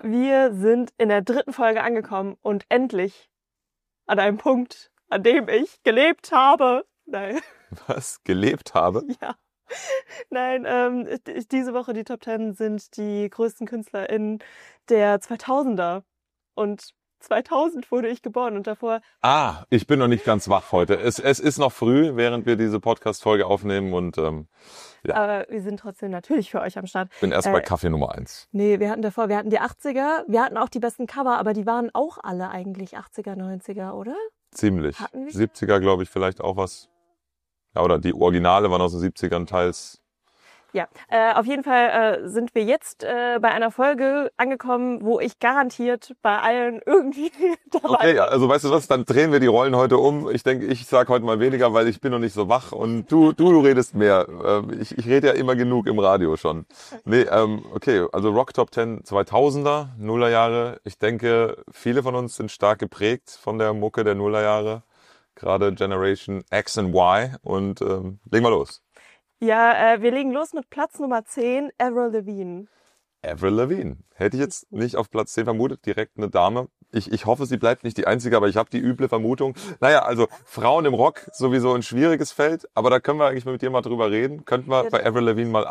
Wir sind in der 3. Folge angekommen und endlich an einem Punkt, an dem ich gelebt habe. Nein. Was? Gelebt habe? Ja. Nein, diese Woche die Top 10 sind die größten KünstlerInnen der 2000er. Und 2000 wurde ich geboren und davor... Ich bin noch nicht ganz wach heute. Es ist noch früh, während wir diese Podcast-Folge aufnehmen und ja. Aber wir sind trotzdem natürlich für euch am Start. Ich bin erst bei Kaffee Nummer 1. Nee, wir hatten die 80er, wir hatten auch die besten Cover, aber die waren auch alle eigentlich 80er, 90er, oder? Ziemlich. Hatten wir? 70er, glaube ich, vielleicht auch was. Ja, oder die Originale waren aus den 70ern teils. Ja, auf jeden Fall sind wir jetzt bei einer Folge angekommen, wo ich garantiert bei allen irgendwie dabei bin. Okay, also weißt du was, dann drehen wir die Rollen heute um. Ich denke, ich sag heute mal weniger, weil ich bin noch nicht so wach und du redest mehr. Ich rede ja immer genug im Radio schon. Nee, okay, also Rock Top 10 2000er, Nullerjahre. Ich denke, viele von uns sind stark geprägt von der Mucke der Nullerjahre. Gerade Generation X und Y und legen wir los. Ja, wir legen los mit Platz Nummer 10, Avril Lavigne. Avril Lavigne. Hätte ich jetzt nicht auf Platz 10 vermutet, direkt eine Dame. Ich hoffe, sie bleibt nicht die Einzige, aber ich habe die üble Vermutung. Naja, also Frauen im Rock, sowieso ein schwieriges Feld, aber da können wir eigentlich mit dir mal drüber reden. Könnten wir bei Avril Lavigne mal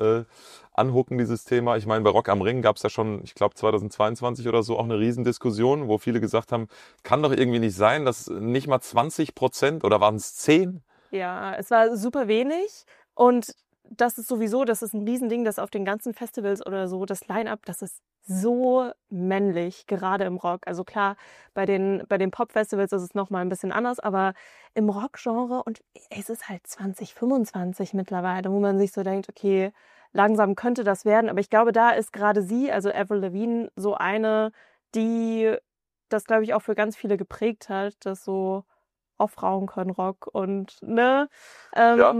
anhucken, dieses Thema. Ich meine, bei Rock am Ring gab es ja schon, ich glaube 2022 oder so, auch eine Riesendiskussion, wo viele gesagt haben, kann doch irgendwie nicht sein, dass nicht mal 20% oder waren es 10? Ja, es war super wenig. Und das ist ein Riesending, dass auf den ganzen Festivals oder so, das Line-Up, das ist so männlich, gerade im Rock. Also klar, bei den Pop-Festivals ist es nochmal ein bisschen anders, aber im Rock-Genre, und es ist halt 2025 mittlerweile, wo man sich so denkt, okay, langsam könnte das werden. Aber ich glaube, da ist gerade sie, also Avril Lavigne, so eine, die das, glaube ich, auch für ganz viele geprägt hat, dass so auch Frauen können Rock und, ne? Ja.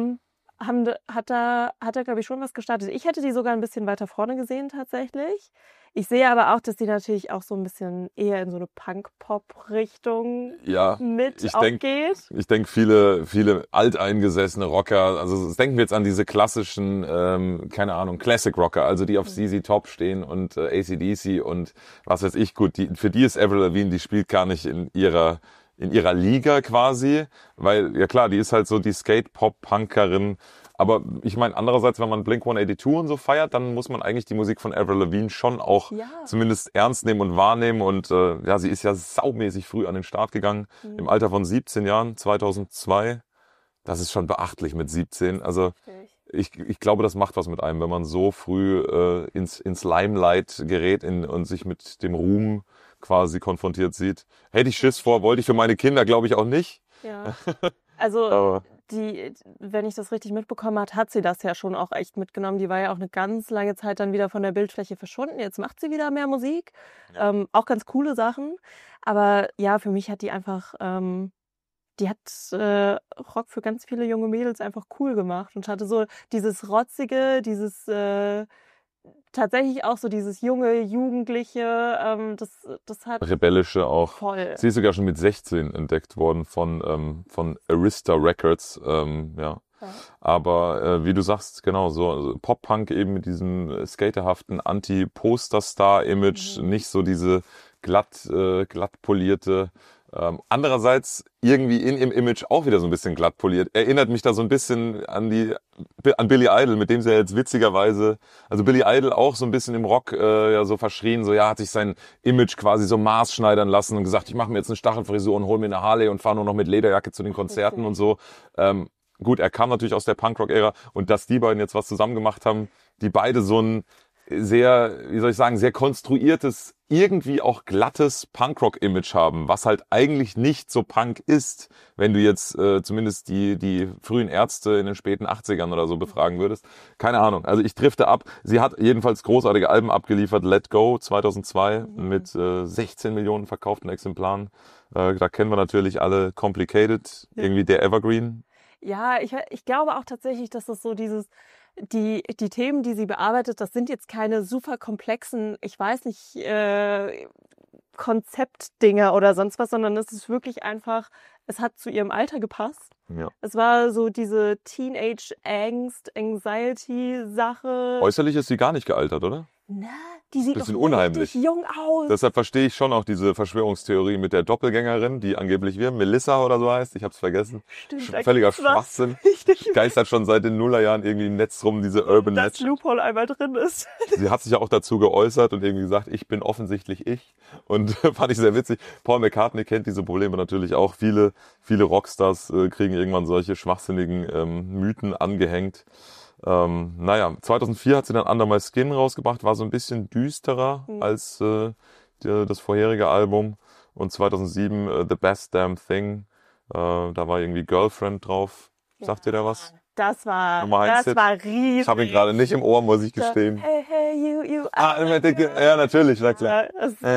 Hat da, glaube ich, schon was gestartet. Ich hätte die sogar ein bisschen weiter vorne gesehen, tatsächlich. Ich sehe aber auch, dass die natürlich auch so ein bisschen eher in so eine Punk-Pop-Richtung geht. Ich denke, viele alteingesessene Rocker, also denken wir jetzt an diese klassischen, keine Ahnung, Classic-Rocker, also die auf ZZ Top stehen und AC/DC und was weiß ich, gut, für die ist Avril Lavigne, die spielt gar nicht in ihrer Liga quasi, weil, ja klar, die ist halt so die Skate-Pop-Punkerin, aber ich meine, andererseits, wenn man Blink-182 und so feiert, dann muss man eigentlich die Musik von Avril Lavigne schon auch zumindest ernst nehmen und wahrnehmen und sie ist ja saumäßig früh an den Start gegangen, im Alter von 17 Jahren, 2002, das ist schon beachtlich mit 17, also ich glaube, das macht was mit einem, wenn man so früh ins Limelight gerät und sich mit dem Ruhm quasi konfrontiert sieht. Hätte ich Schiss vor, wollte ich für meine Kinder, glaube ich, auch nicht. Ja, also wenn ich das richtig mitbekommen habe, hat sie das ja schon auch echt mitgenommen. Die war ja auch eine ganz lange Zeit dann wieder von der Bildfläche verschwunden. Jetzt macht sie wieder mehr Musik, auch ganz coole Sachen. Aber ja, für mich hat die einfach, die hat Rock für ganz viele junge Mädels einfach cool gemacht und hatte so dieses Rotzige, dieses tatsächlich auch so dieses junge, jugendliche, das hat... Rebellische auch. Voll. Sie ist sogar schon mit 16 entdeckt worden von Arista Records, ja. Aber wie du sagst, genau, so also Pop-Punk eben mit diesem skaterhaften Anti-Poster-Star-Image, nicht so diese glatt polierte. Andererseits irgendwie in ihrem Image auch wieder so ein bisschen glatt poliert. Erinnert mich da so ein bisschen an Billy Idol, mit dem sie ja jetzt witzigerweise, also Billy Idol auch so ein bisschen im Rock ja so verschrien, so hat sich sein Image quasi so maßschneidern lassen und gesagt, ich mache mir jetzt eine Stachelfrisur und hol mir eine Harley und fahre nur noch mit Lederjacke zu den Konzerten und so. Gut, er kam natürlich aus der Punkrock-Ära und dass die beiden jetzt was zusammen gemacht haben, die beide so ein sehr, wie soll ich sagen, sehr konstruiertes, irgendwie auch glattes Punkrock-Image haben, was halt eigentlich nicht so Punk ist, wenn du jetzt zumindest die frühen Ärzte in den späten 80ern oder so befragen würdest. Keine Ahnung, also ich drifte ab. Sie hat jedenfalls großartige Alben abgeliefert. Let Go 2002 mit 16 Millionen verkauften Exemplaren. Da kennen wir natürlich alle Complicated, irgendwie der Evergreen. Ja, ich glaube auch tatsächlich, dass das so die Themen, die sie bearbeitet, das sind jetzt keine super komplexen, ich weiß nicht, Konzeptdinger oder sonst was, sondern es ist wirklich einfach, es hat zu ihrem Alter gepasst. Ja. Es war so diese Teenage-Angst, Anxiety-Sache. Äußerlich ist sie gar nicht gealtert, oder? Na, die sieht Bisschen doch unheimlich. richtig jung aus. Deshalb verstehe ich schon auch diese Verschwörungstheorie mit der Doppelgängerin, die angeblich Melissa oder so heißt. Ich habe es vergessen. Stimmt, da Völliger gibt's was. Schwachsinn. Richtig. Geistert schon seit den Nullerjahren irgendwie im Netz rum, diese Urban Dass Legend. Loophole einmal drin ist. Sie hat sich ja auch dazu geäußert und irgendwie gesagt, ich bin offensichtlich ich. Und fand ich sehr witzig. Paul McCartney kennt diese Probleme natürlich auch. Viele Rockstars kriegen irgendwann solche schwachsinnigen Mythen angehängt. 2004 hat sie dann Under My Skin rausgebracht, war so ein bisschen düsterer als das vorherige Album. Und 2007 The Best Damn Thing, da war irgendwie Girlfriend drauf. Sagt dir da was? Das war Nummer 1 Hit. riesig. Ich habe ihn gerade nicht im Ohr, muss ich gestehen. Hey, hey, you. Ja, natürlich, na klar. Das ist so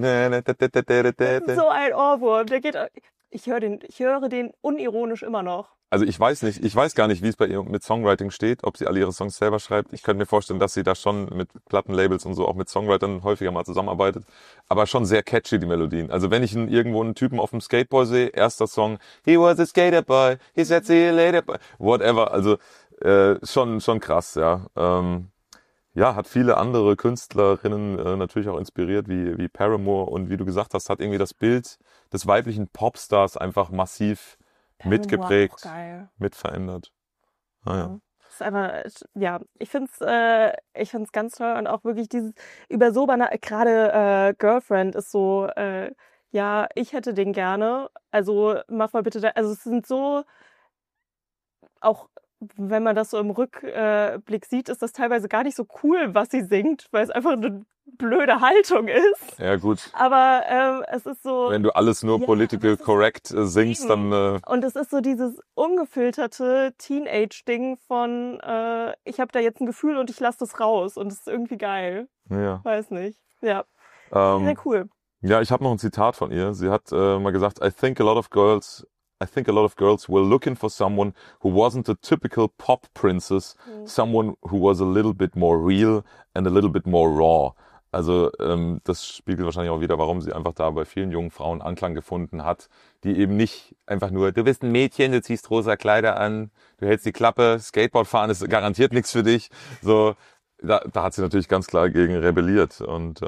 ein Ohrwurm. Der geht. Ich höre den unironisch immer noch. Also ich weiß gar nicht, wie es bei ihr mit Songwriting steht, ob sie alle ihre Songs selber schreibt. Ich könnte mir vorstellen, dass sie da schon mit Plattenlabels und so auch mit Songwritern häufiger mal zusammenarbeitet. Aber schon sehr catchy, die Melodien. Also wenn ich irgendwo einen Typen auf dem Skateboard sehe, erster Song, he was a skater boy, he said see you later, boy. Whatever. Also schon krass, ja. Hat viele andere Künstlerinnen natürlich auch inspiriert, wie Paramore. Und wie du gesagt hast, hat irgendwie das Bild des weiblichen Popstars einfach massiv mitgeprägt, mitverändert. ist einfach, ja, ich find's ganz toll und auch wirklich dieses über so banal, gerade Girlfriend ist so, ja, ich hätte den gerne, also mach mal bitte, also es sind so, auch wenn man das so im Rückblick sieht, ist das teilweise gar nicht so cool, was sie singt, weil es einfach eine blöde Haltung ist. Ja, gut. Aber es ist so... Wenn du alles nur political correct singst, dann... Und es ist so dieses ungefilterte Teenage-Ding von ich habe da jetzt ein Gefühl und ich lasse das raus und es ist irgendwie geil. Ja. Weiß nicht. Ja. Sehr cool. Ja, ich habe noch ein Zitat von ihr. Sie hat mal gesagt, I think a lot of girls were looking for someone who wasn't a typical pop princess, someone who was a little bit more real and a little bit more raw. Also das spiegelt wahrscheinlich auch wieder, warum sie einfach da bei vielen jungen Frauen Anklang gefunden hat, die eben nicht einfach nur, du bist ein Mädchen, du ziehst rosa Kleider an, du hältst die Klappe, Skateboard fahren ist garantiert nichts für dich. So, da hat sie natürlich ganz klar gegen rebelliert und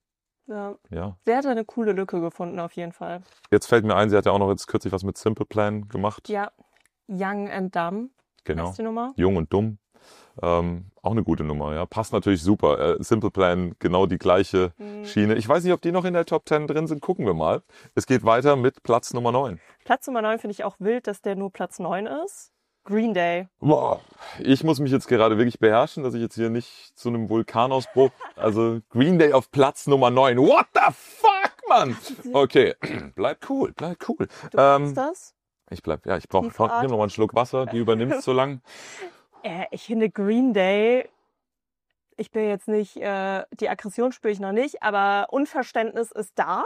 ja. Sie hat eine coole Lücke gefunden, auf jeden Fall. Jetzt fällt mir ein, sie hat ja auch noch jetzt kürzlich was mit Simple Plan gemacht. Ja, Young and Dumb. Genau. Ist die Nummer? Jung und dumm. Auch eine gute Nummer, ja. Passt natürlich super. Simple Plan, genau die gleiche Schiene. Ich weiß nicht, ob die noch in der Top 10 drin sind. Gucken wir mal. Es geht weiter mit Platz Nummer 9. Platz Nummer 9 finde ich auch wild, dass der nur Platz 9 ist. Green Day. Boah, ich muss mich jetzt gerade wirklich beherrschen, dass ich jetzt hier nicht zu einem Vulkanausbruch... Also Green Day auf Platz Nummer 9. What the fuck, Mann? Okay, bleib cool. Du machst das? Ich brauche noch mal einen Schluck Wasser. Die übernimmst so lang. Ich finde Green Day, ich bin jetzt nicht, die Aggression spüre ich noch nicht, aber Unverständnis ist da.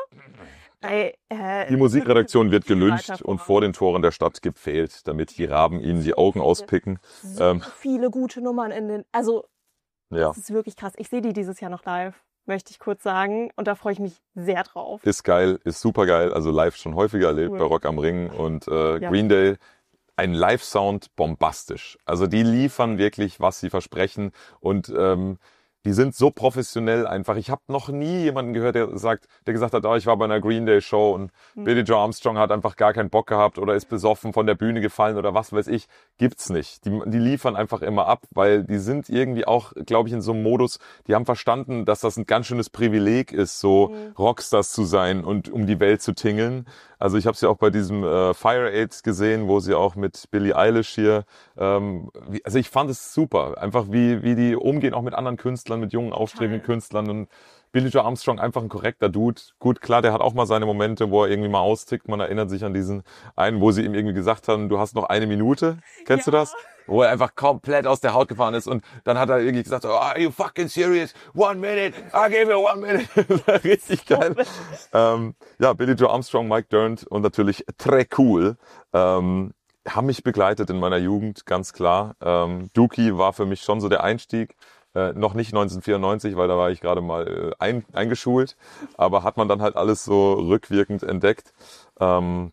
Die Musikredaktion wird gelyncht und vor den Toren der Stadt gepfählt, damit die Raben ihnen die Augen auspicken. So viele gute Nummern das ja. ist wirklich krass. Ich sehe die dieses Jahr noch live, möchte ich kurz sagen. Und da freue ich mich sehr drauf. Ist geil, ist super geil. Also live schon häufiger erlebt bei Rock am Ring. Und Green Day, ein Live-Sound bombastisch. Also die liefern wirklich, was sie versprechen. Und die sind so professionell einfach. Ich habe noch nie jemanden gehört, der gesagt hat, ich war bei einer Green Day Show und Billie Joe Armstrong hat einfach gar keinen Bock gehabt oder ist besoffen von der Bühne gefallen oder was weiß ich. Gibt's nicht. Die liefern einfach immer ab, weil die sind irgendwie auch, glaube ich, in so einem Modus, die haben verstanden, dass das ein ganz schönes Privileg ist, so Rockstars zu sein und um die Welt zu tingeln. Also ich habe sie auch bei diesem Fire Aid gesehen, wo sie auch mit Billie Eilish hier, also ich fand es super, einfach wie die umgehen, auch mit anderen Künstlern, mit jungen, aufstrebenden Künstlern. Und Billie Joe Armstrong, einfach ein korrekter Dude. Gut, klar, der hat auch mal seine Momente, wo er irgendwie mal austickt. Man erinnert sich an diesen einen, wo sie ihm irgendwie gesagt haben, du hast noch 1 Minute. Kennst du das? Wo er einfach komplett aus der Haut gefahren ist und dann hat er irgendwie gesagt, are you fucking serious? 1 minute, I give you 1 minute. Richtig geil. Billie Joe Armstrong, Mike Dirnt und natürlich Très Cool haben mich begleitet in meiner Jugend, ganz klar. Dookie war für mich schon so der Einstieg. Noch nicht 1994, weil da war ich gerade mal eingeschult, aber hat man dann halt alles so rückwirkend entdeckt.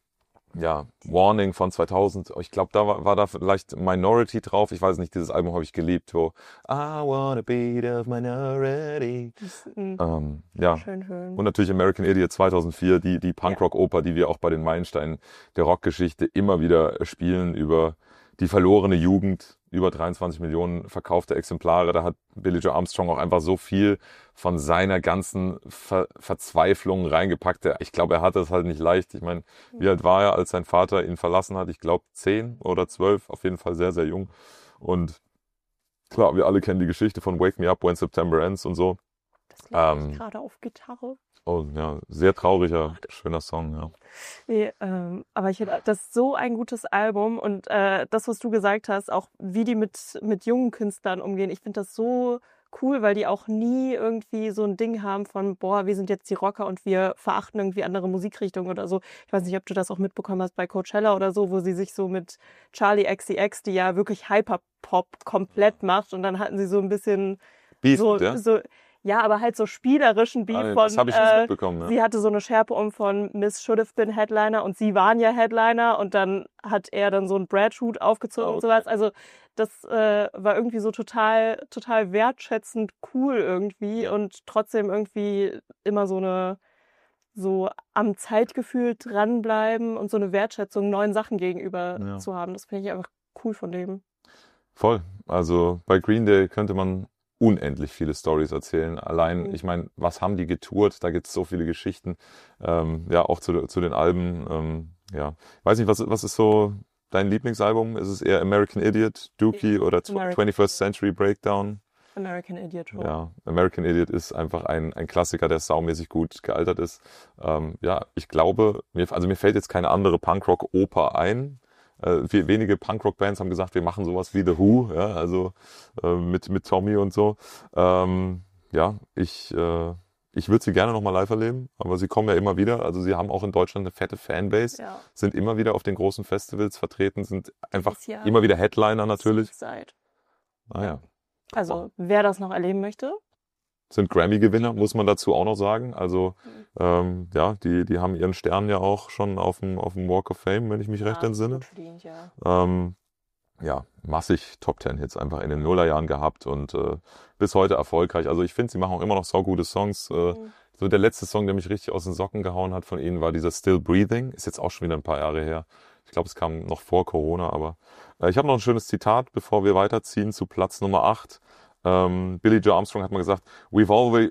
Ja, Warning von 2000. Ich glaube, da war da vielleicht Minority drauf. Ich weiß nicht, dieses Album habe ich geliebt, wo I wanna be the minority. Ja. Schön. Und natürlich American Idiot 2004, die Punkrock-Oper, die wir auch bei den Meilensteinen der Rockgeschichte immer wieder spielen, über die verlorene Jugend, über 23 Millionen verkaufte Exemplare. Da hat Billie Joe Armstrong auch einfach so viel von seiner ganzen Verzweiflung reingepackt. Ich glaube, er hatte es halt nicht leicht. Ich meine, wie alt war er, als sein Vater ihn verlassen hat? Ich glaube 10 oder 12, auf jeden Fall sehr, sehr jung. Und klar, wir alle kennen die Geschichte von Wake Me Up When September Ends und so. Das lerne ich gerade auf Gitarre. Oh ja, sehr trauriger, schöner Song, ja. Nee, aber das ist so ein gutes Album und das, was du gesagt hast, auch wie die mit jungen Künstlern umgehen, ich finde das so cool, weil die auch nie irgendwie so ein Ding haben von, boah, wir sind jetzt die Rocker und wir verachten irgendwie andere Musikrichtungen oder so. Ich weiß nicht, ob du das auch mitbekommen hast bei Coachella oder so, wo sie sich so mit Charli XCX, die ja wirklich Hyperpop komplett macht, und dann hatten sie so ein bisschen Beef, so, ja? ja, aber halt so spielerischen Beef Nee, von, das habe ich nicht mitbekommen, ja. sie hatte so eine Schärpe von Miss Should Have Been Headliner und sie waren ja Headliner und dann hat er dann so einen Brad-Hut aufgezogen und sowas. Also das war irgendwie so total wertschätzend cool irgendwie und trotzdem irgendwie immer so am Zeitgefühl dranbleiben und so eine Wertschätzung neuen Sachen gegenüber zu haben. Das finde ich einfach cool von dem. Voll. Also bei Green Day könnte man unendlich viele Stories erzählen. Allein, ich meine, was haben die getourt? Da gibt es so viele Geschichten. Ja, auch zu den Alben. Ja, weiß nicht, was ist so dein Lieblingsalbum? Ist es eher American Idiot, Dookie oder 21st Century Breakdown? American Idiot. Ja, American Idiot ist einfach ein Klassiker, der saumäßig gut gealtert ist. Ja, ich glaube, mir fällt jetzt keine andere Punkrock-Oper ein. Wenige Punkrock-Bands haben gesagt, wir machen sowas wie The Who, ja, also mit Tommy und so. Ja, ich würde sie gerne nochmal live erleben, aber sie kommen ja immer wieder. Also sie haben auch in Deutschland eine fette Fanbase, sind immer wieder auf den großen Festivals vertreten, sind einfach immer wieder Headliner natürlich. Ja. Also wer das noch erleben möchte. Sind Grammy-Gewinner, muss man dazu auch noch sagen. Also ja, die haben ihren Stern ja auch schon auf dem Walk of Fame, wenn ich mich recht entsinne. Verdient, ja. Ja, massig Top 10 Hits einfach in den Nullerjahren gehabt und bis heute erfolgreich. Also ich finde, sie machen auch immer noch saugute Songs. So der letzte Song, der mich richtig aus den Socken gehauen hat von ihnen, war dieser Still Breathing. Ist jetzt auch schon wieder ein paar Jahre her. Ich glaube, es kam noch vor Corona, aber ich habe noch ein schönes Zitat, bevor wir weiterziehen zu Platz Nummer 8. Billie Joe Armstrong hat mal gesagt, we've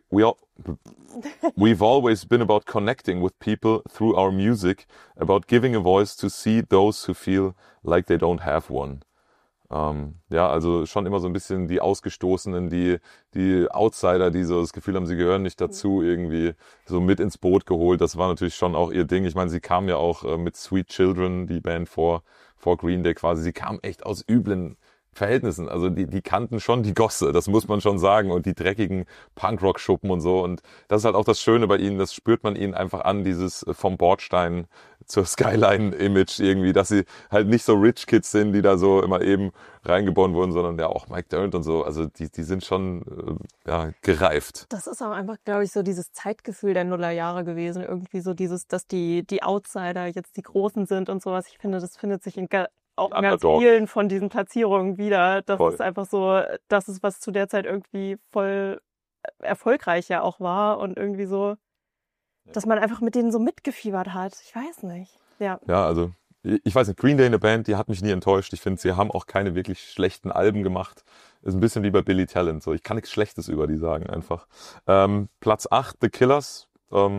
always been about connecting with people through our music, about giving a voice to see those who feel like they don't have one. Ja, also schon immer so ein bisschen die Ausgestoßenen, die Outsider, die so das Gefühl haben, sie gehören nicht dazu, irgendwie so mit ins Boot geholt. Das war natürlich schon auch ihr Ding. Ich meine, sie kam ja auch mit Sweet Children, die Band vor Green Day quasi. Sie kam echt aus üblen Verhältnissen. Also die kannten schon die Gosse, das muss man schon sagen, und die dreckigen Punkrock-Schuppen und so. Und das ist halt auch das Schöne bei ihnen, das spürt man ihnen einfach an, dieses vom Bordstein zur Skyline-Image irgendwie, dass sie halt nicht so Rich Kids sind, die da so immer eben reingeboren wurden, sondern ja auch Mike Dirnt und so. Also die sind schon gereift. Das ist auch einfach, glaube ich, so dieses Zeitgefühl der Nullerjahre gewesen. Irgendwie so dieses, dass die Outsider jetzt die Großen sind und sowas. Ich finde, das findet sich auch in ganz vielen von diesen Platzierungen wieder. Das ist einfach so, das ist, was zu der Zeit irgendwie voll erfolgreich ja auch war und irgendwie so, dass man einfach mit denen so mitgefiebert hat. Ich weiß nicht. Ja, also ich weiß nicht, Green Day, eine Band, die hat mich nie enttäuscht. Ich finde, sie haben auch keine wirklich schlechten Alben gemacht. Ist ein bisschen wie bei Billy Talent. So, ich kann nichts Schlechtes über die sagen einfach. Platz 8, The Killers.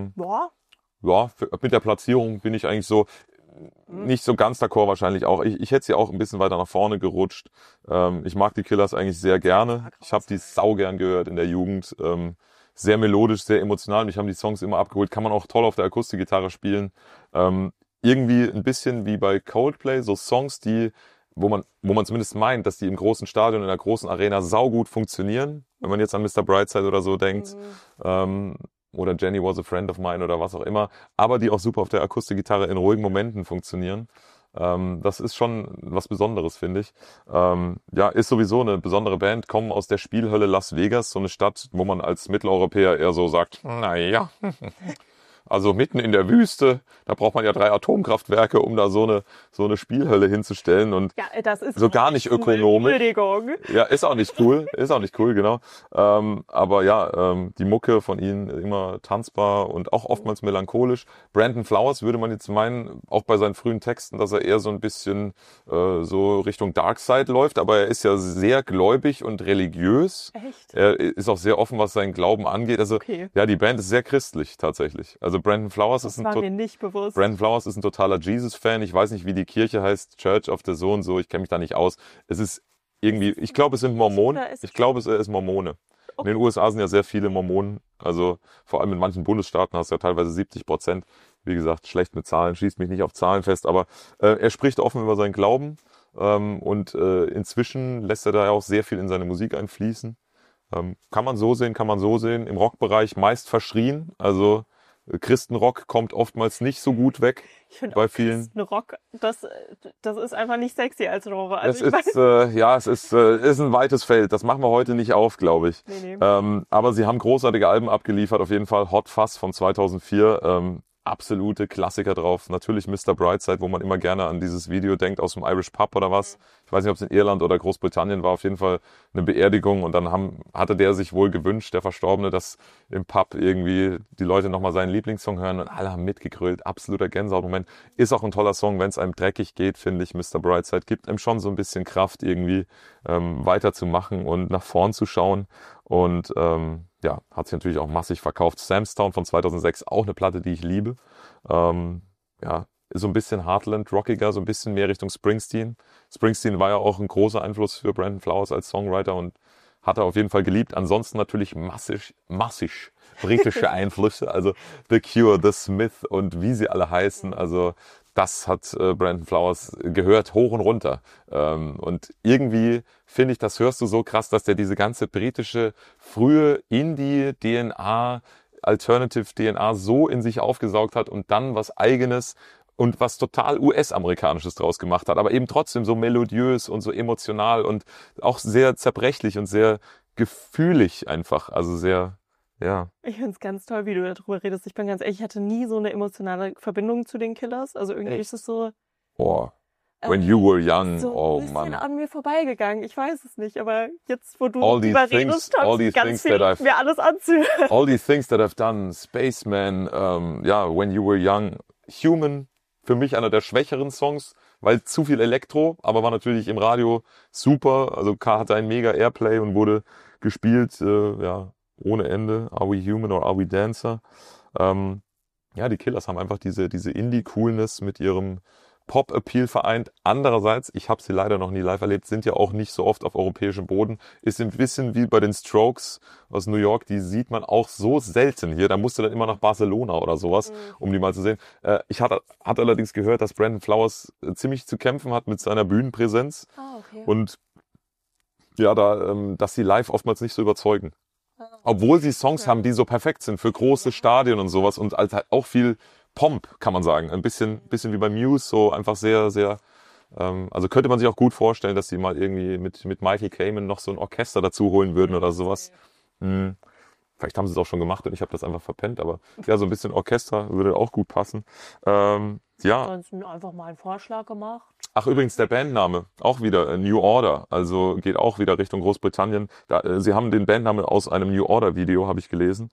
Ja, mit der Platzierung bin ich eigentlich so nicht so ganz d'accord wahrscheinlich auch. Ich hätte sie auch ein bisschen weiter nach vorne gerutscht. Ich mag die Killers eigentlich sehr gerne. Ich habe die saugern gehört in der Jugend. Sehr melodisch, sehr emotional. Mich haben die Songs immer abgeholt. Kann man auch toll auf der Akustikgitarre spielen. Irgendwie ein bisschen wie bei Coldplay, so Songs, wo man zumindest meint, dass die im großen Stadion, in der großen Arena saugut funktionieren. Wenn man jetzt an Mr. Brightside oder so denkt. Oder Jenny Was a Friend of Mine oder was auch immer, aber die auch super auf der Akustikgitarre in ruhigen Momenten funktionieren. Das ist schon was Besonderes, finde ich. Ja, ist sowieso eine besondere Band, kommen aus der Spielhölle Las Vegas, so eine Stadt, wo man als Mitteleuropäer eher so sagt, naja, Also mitten in der Wüste, da braucht man ja 3 Atomkraftwerke, um da so eine Spielhölle hinzustellen und Ja, das ist so gar nicht ökonomisch. Entschuldigung. Ja, ist auch nicht cool, genau. Aber ja, die Mucke von ihnen immer tanzbar und auch oftmals melancholisch. Brandon Flowers würde man jetzt meinen, auch bei seinen frühen Texten, dass er eher so ein bisschen so Richtung Darkside läuft, aber er ist ja sehr gläubig und religiös. Echt? Er ist auch sehr offen, was seinen Glauben angeht. Also Okay. ja, die Band ist sehr christlich tatsächlich. Also Brandon Flowers Das war mir nicht bewusst. Brandon Flowers ist ein totaler Jesus-Fan. Ich weiß nicht, wie die Kirche heißt, Church of the so und so. Ich kenne mich da nicht aus. Es ist irgendwie, ich glaube, es sind Mormonen. Ich glaube, es ist Mormone. In den USA sind ja sehr viele Mormonen. Also vor allem in manchen Bundesstaaten hast du ja teilweise 70%. Wie gesagt, schlecht mit Zahlen, schießt mich nicht auf Zahlen fest. Aber er spricht offen über seinen Glauben. Und inzwischen lässt er da ja auch sehr viel in seine Musik einfließen. Kann man so sehen, kann man so sehen. Im Rockbereich meist verschrien. Also Christenrock kommt oftmals nicht so gut weg. Ich finde bei auch vielen. Christenrock, das ist einfach nicht sexy als Genre. Es Also ich ist, es ist ein weites Feld. Das machen wir heute nicht auf, glaube ich. Nee. Aber sie haben großartige Alben abgeliefert. Auf jeden Fall Hot Fuzz von 2004. Absolute Klassiker drauf. Natürlich Mr. Brightside, wo man immer gerne an dieses Video denkt aus dem Irish Pub oder was. Ich weiß nicht, ob es in Irland oder Großbritannien war. Auf jeden Fall eine Beerdigung. Und dann hatte der sich wohl gewünscht, der Verstorbene, dass im Pub irgendwie die Leute nochmal seinen Lieblingssong hören. Und alle haben mitgegrölt. Absoluter Gänsehautmoment. Ist auch ein toller Song, wenn es einem dreckig geht, finde ich. Mr. Brightside gibt einem schon so ein bisschen Kraft, irgendwie weiterzumachen und nach vorn zu schauen. Und ja, hat sich natürlich auch massig verkauft. Samstown von 2006, auch eine Platte, die ich liebe. Ja, ist so ein bisschen Heartland-rockiger, so ein bisschen mehr Richtung Springsteen. Springsteen war ja auch ein großer Einfluss für Brandon Flowers als Songwriter und hat er auf jeden Fall geliebt. Ansonsten natürlich massig britische Einflüsse, also The Cure, The Smith und wie sie alle heißen. Also das hat Brandon Flowers gehört, hoch und runter. Und irgendwie finde ich, das hörst du so krass, dass der diese ganze britische, frühe Indie-DNA, Alternative-DNA so in sich aufgesaugt hat und dann was Eigenes und was total US-amerikanisches draus gemacht hat, aber eben trotzdem so melodiös und so emotional und auch sehr zerbrechlich und sehr gefühlig einfach. Also sehr, ja. Ich finde es ganz toll, wie du darüber redest. Ich bin ganz ehrlich, ich hatte nie so eine emotionale Verbindung zu den Killers. Also irgendwie ist es so... Oh. When you were young, so oh ein bisschen Mann. an mir vorbeigegangen. Ich weiß es nicht, aber jetzt, wo du All these drüber things- redest, all these ganz things viel that I've- mir alles anzuhören. All these things that I've done, Spaceman, ja, When You Were Young, Human, für mich einer der schwächeren Songs, weil zu viel Elektro, aber war natürlich im Radio super. Also hatte ein mega Airplay und wurde gespielt, ja, ohne Ende. Are We Human or Are We Dancer? Ja, die Killers haben einfach diese Indie-Coolness mit ihrem Pop-Appeal vereint. Andererseits, ich habe sie leider noch nie live erlebt, sind ja auch nicht so oft auf europäiem Boden. Ist ein bisschen wie bei den Strokes aus New York, die sieht man auch so selten hier. Da musst du dann immer nach Barcelona oder sowas, um die mal zu sehen. Ich hatte allerdings gehört, dass Brandon Flowers ziemlich zu kämpfen hat mit seiner Bühnenpräsenz. Okay. Und ja, dass sie live oftmals nicht so überzeugen. Obwohl sie Songs haben, die so perfekt sind für große Stadien und sowas und halt auch viel Pomp, kann man sagen. Ein bisschen wie bei Muse, so einfach sehr, sehr, also könnte man sich auch gut vorstellen, dass sie mal irgendwie mit Michael Kamen noch so ein Orchester dazu holen würden oder sowas. Vielleicht haben sie es auch schon gemacht und ich habe das einfach verpennt, aber ja, so ein bisschen Orchester würde auch gut passen. Ja. Ansonsten einfach mal einen Vorschlag gemacht. Ach, übrigens, der Bandname, auch wieder New Order, also geht auch wieder Richtung Großbritannien. Sie haben den Bandnamen aus einem New Order Video, habe ich gelesen.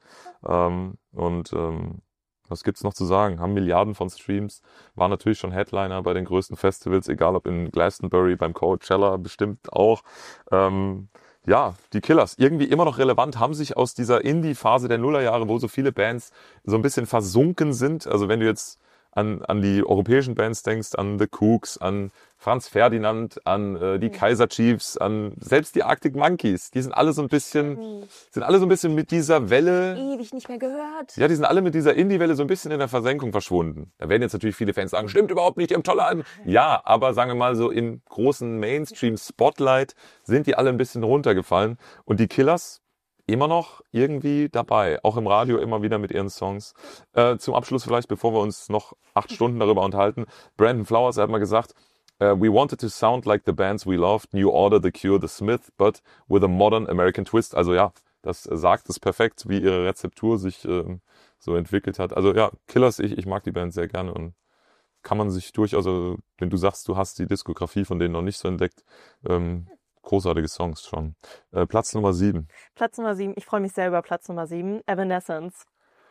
Was gibt's noch zu sagen? Haben Milliarden von Streams, war natürlich schon Headliner bei den größten Festivals, egal ob in Glastonbury, beim Coachella bestimmt auch. Ja, die Killers, irgendwie immer noch relevant, haben sich aus dieser Indie-Phase der Nullerjahre, wo so viele Bands so ein bisschen versunken sind, also wenn du jetzt an die europäischen Bands denkst, an The Kooks, an Franz Ferdinand, an die Kaiser Chiefs, an selbst die Arctic Monkeys, die sind alle so ein bisschen mit dieser Welle, Ewig nicht mehr gehört. ja, die sind alle mit dieser Indie-Welle so ein bisschen in der Versenkung verschwunden. Da werden jetzt natürlich viele Fans sagen, stimmt überhaupt nicht, die haben tolle Alben. Ja, aber sagen wir mal so im großen Mainstream-Spotlight sind die alle ein bisschen runtergefallen. Und die Killers immer noch irgendwie dabei, auch im Radio immer wieder mit ihren Songs. Zum Abschluss vielleicht, bevor wir uns noch 8 Stunden darüber unterhalten. Brandon Flowers, er hat mal gesagt, we wanted to sound like the bands we loved, New Order, The Cure, The Smith, but with a modern American twist. Also ja, das sagt es perfekt, wie ihre Rezeptur sich so entwickelt hat. Also ja, Killers, ich mag die Band sehr gerne und kann man sich durchaus, also wenn du sagst, du hast die Diskografie von denen noch nicht so entdeckt, großartige Songs schon. Platz Nummer 7. Platz Nummer 7. Ich freue mich sehr über Platz Nummer 7. Evanescence.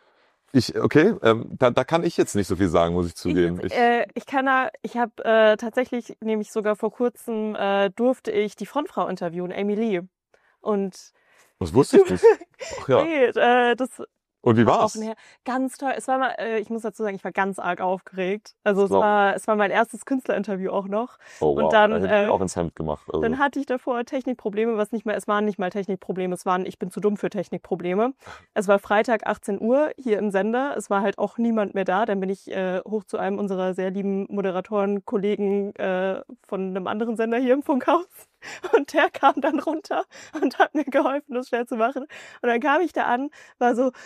Da kann ich jetzt nicht so viel sagen, muss ich zugeben. Ich habe tatsächlich, nämlich sogar vor kurzem, durfte ich die Frontfrau interviewen, Amy Lee. Und das wusste ich nicht. Ach ja. nee, das Und wie war's? Ganz toll. Es war mal, ich muss dazu sagen, ich war ganz arg aufgeregt. Also es war mein erstes Künstlerinterview auch noch. Oh wow, und dann da hätte ich auch ins Hemd gemacht. Also. Dann hatte ich davor Technikprobleme, es waren nicht mal Technikprobleme, ich bin zu dumm für Technikprobleme. Es war Freitag 18 Uhr hier im Sender. Es war halt auch niemand mehr da. Dann bin ich hoch zu einem unserer sehr lieben Moderatoren, Kollegen von einem anderen Sender hier im Funkhaus. Und der kam dann runter und hat mir geholfen, das schnell zu machen. Und dann kam ich da an, war so...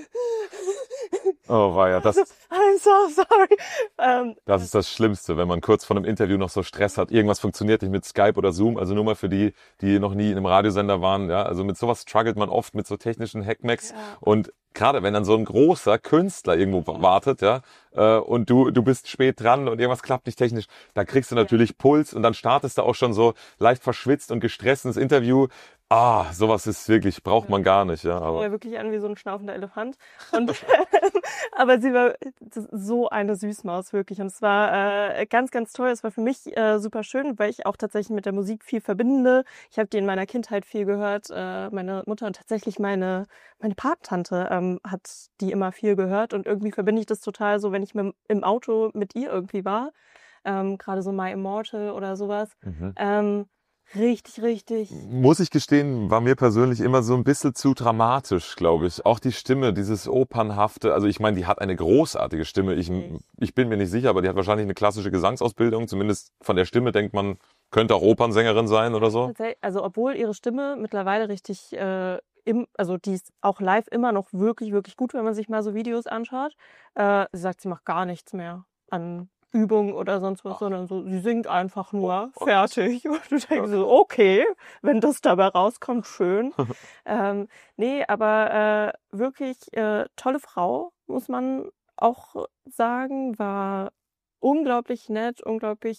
Oh war ja, das... I'm so sorry. Das ist das Schlimmste, wenn man kurz vor einem Interview noch so Stress hat. Irgendwas funktioniert nicht mit Skype oder Zoom. Also nur mal für die noch nie in einem Radiosender waren. Ja, also mit sowas struggelt man oft mit so technischen Hackmacks. Ja. Und gerade wenn dann so ein großer Künstler irgendwo wartet, ja, und du bist spät dran und irgendwas klappt nicht technisch, da kriegst du natürlich Puls und dann startest du auch schon so leicht verschwitzt und gestresst ins Interview. Sowas ist wirklich, braucht man gar nicht, ja. Aber ja, wirklich an wie so ein schnaufender Elefant. Und aber sie war so eine Süßmaus, wirklich. Und es war ganz, ganz toll. Es war für mich super schön, weil ich auch tatsächlich mit der Musik viel verbinde. Ich habe die in meiner Kindheit viel gehört. Meine Mutter und tatsächlich meine Patentante hat die immer viel gehört. Und irgendwie verbinde ich das total so, wenn ich im Auto mit ihr irgendwie war. Gerade so My Immortal oder sowas. Richtig. Muss ich gestehen, war mir persönlich immer so ein bisschen zu dramatisch, glaube ich. Auch die Stimme, dieses Opernhafte. Also ich meine, die hat eine großartige Stimme. Ich bin mir nicht sicher, aber die hat wahrscheinlich eine klassische Gesangsausbildung. Zumindest von der Stimme denkt man, könnte auch Opernsängerin sein oder so. Also obwohl ihre Stimme mittlerweile richtig... also die ist auch live immer noch wirklich, wirklich gut, wenn man sich mal so Videos anschaut. Sie sagt, sie macht gar nichts mehr an Übung oder sonst was, sondern so, sie singt einfach nur, fertig. Und du denkst so, okay, wenn das dabei rauskommt, schön. Nee, aber wirklich tolle Frau, muss man auch sagen, war unglaublich nett, unglaublich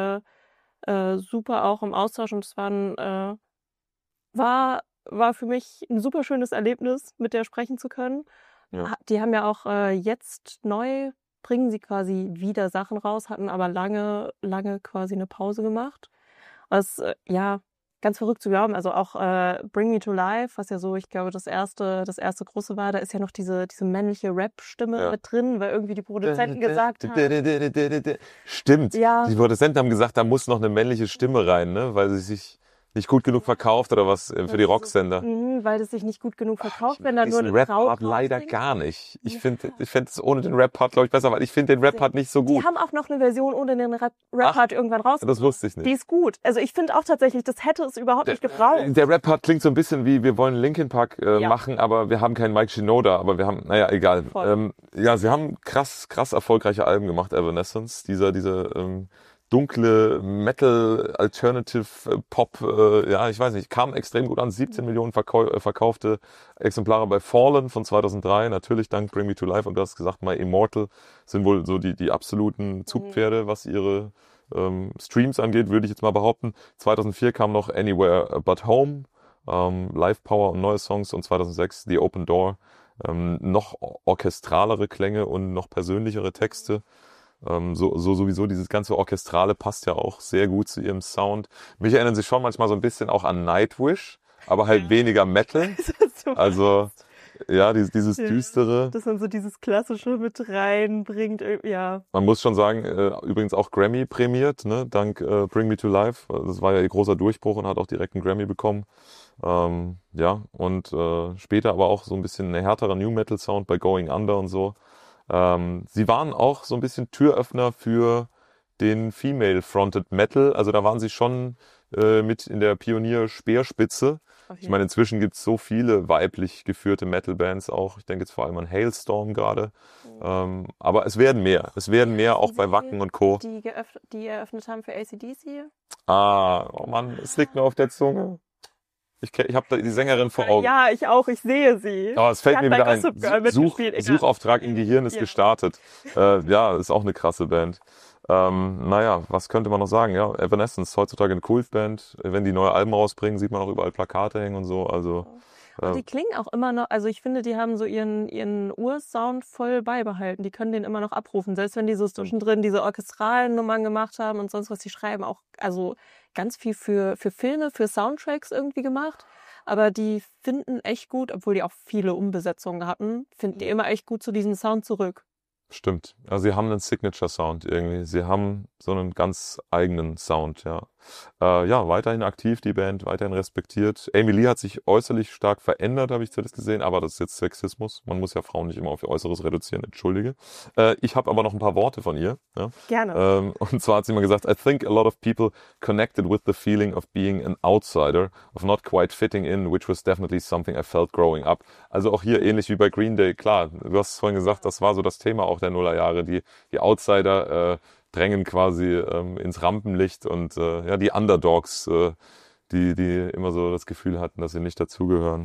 super auch im Austausch und es war für mich ein super schönes Erlebnis, mit der sprechen zu können. Ja. Die haben ja auch jetzt neu, bringen sie quasi wieder Sachen raus, hatten aber lange quasi eine Pause gemacht. Was, ganz verrückt zu glauben. Also auch Bring Me to Life, was ja so, ich glaube, das erste große war, da ist ja noch diese männliche Rap-Stimme mit drin, weil irgendwie die Produzenten gesagt haben. Stimmt. Ja. Die Produzenten haben gesagt, da muss noch eine männliche Stimme rein, ne? Weil sie sich nicht gut genug verkauft oder was für die Rocksender. Weil das sich nicht gut genug verkauft, wenn da nur eine Frau Rap-Part leider gar nicht. Ich finde es ohne den Rap-Part, glaube ich, besser, weil ich finde den Rap-Part nicht so gut. Die haben auch noch eine Version ohne den Rap-Part irgendwann rausgebracht. Das wusste ich nicht. Die ist gut. Also ich finde auch tatsächlich, das hätte es überhaupt nicht gebraucht. Der Rap-Part klingt so ein bisschen wie, wir wollen Linkin Park machen, aber wir haben keinen Mike Shinoda, aber wir haben, naja, egal. Sie haben krass erfolgreiche Alben gemacht, Evanescence. Diese dunkle Metal, Alternative Pop, ich weiß nicht, kam extrem gut an. 17 Millionen verkaufte Exemplare bei Fallen von 2003, natürlich dank Bring Me to Life. Und du hast gesagt, My Immortal sind wohl so die absoluten Zugpferde, was ihre Streams angeht, würde ich jetzt mal behaupten. 2004 kam noch Anywhere But Home, Live Power und neue Songs, und 2006 The Open Door, noch orchestralere Klänge und noch persönlichere Texte. Sowieso dieses ganze Orchestrale passt ja auch sehr gut zu ihrem Sound. Mich erinnern sie schon manchmal so ein bisschen auch an Nightwish, aber halt weniger Metal. Also dieses Düstere. Das dann so dieses Klassische mit reinbringt, ja. Man muss schon sagen, übrigens auch Grammy prämiert, ne, dank Bring Me to Life. Das war ja ihr großer Durchbruch und hat auch direkt einen Grammy bekommen. Später aber auch so ein bisschen ein härterer New Metal Sound bei Going Under und so. Sie waren auch so ein bisschen Türöffner für den Female-Fronted Metal. Also da waren sie schon mit in der Pionier-Speerspitze. Ich meine, inzwischen gibt es so viele weiblich geführte Metal-Bands auch. Ich denke jetzt vor allem an Hailstorm gerade. Aber es werden mehr. Es werden mehr, auch bei Wacken und Co. Die eröffnet haben für AC/DC? Oh Mann, es liegt mir auf der Zunge. Ich habe da die Sängerin vor Augen. Ja, ich auch. Ich sehe sie. Aber es fällt Die mir hat wieder bei ein. Gossip Girl mitgespielt, egal. Suchauftrag im Gehirn ist Ja. gestartet. Ja, ist auch eine krasse Band. Naja, was könnte man noch sagen? Ja, Evanescence, heutzutage eine Kultband. Wenn die neue Alben rausbringen, sieht man auch überall Plakate hängen und so. Also, Und die klingen auch immer noch, also ich finde, die haben so ihren Ursound voll beibehalten. Die können den immer noch abrufen. Selbst wenn die so zwischendrin diese orchestralen Nummern gemacht haben und sonst was, die schreiben auch, also ganz viel für Filme, für Soundtracks irgendwie gemacht. Aber die finden echt gut, obwohl die auch viele Umbesetzungen hatten, finden die immer echt gut zu diesem Sound zurück. stimmt. Also sie haben einen Signature-Sound irgendwie. Sie haben so einen ganz eigenen Sound, ja. Ja, weiterhin aktiv, die Band, weiterhin respektiert. Amy Lee hat sich äußerlich stark verändert, habe ich zuletzt gesehen, aber das ist jetzt Sexismus. Man muss ja Frauen nicht immer auf ihr Äußeres reduzieren, entschuldige. Ich habe aber noch ein paar Worte von ihr. Ja. Gerne. Und zwar hat sie mal gesagt, I think a lot of people connected with the feeling of being an outsider, of not quite fitting in, which was definitely something I felt growing up. Also auch hier ähnlich wie bei Green Day, klar, du hast es vorhin gesagt, das war so das Thema auch der Nullerjahre, die Outsider drängen quasi ins Rampenlicht und ja, die Underdogs, die immer so das Gefühl hatten, dass sie nicht dazugehören.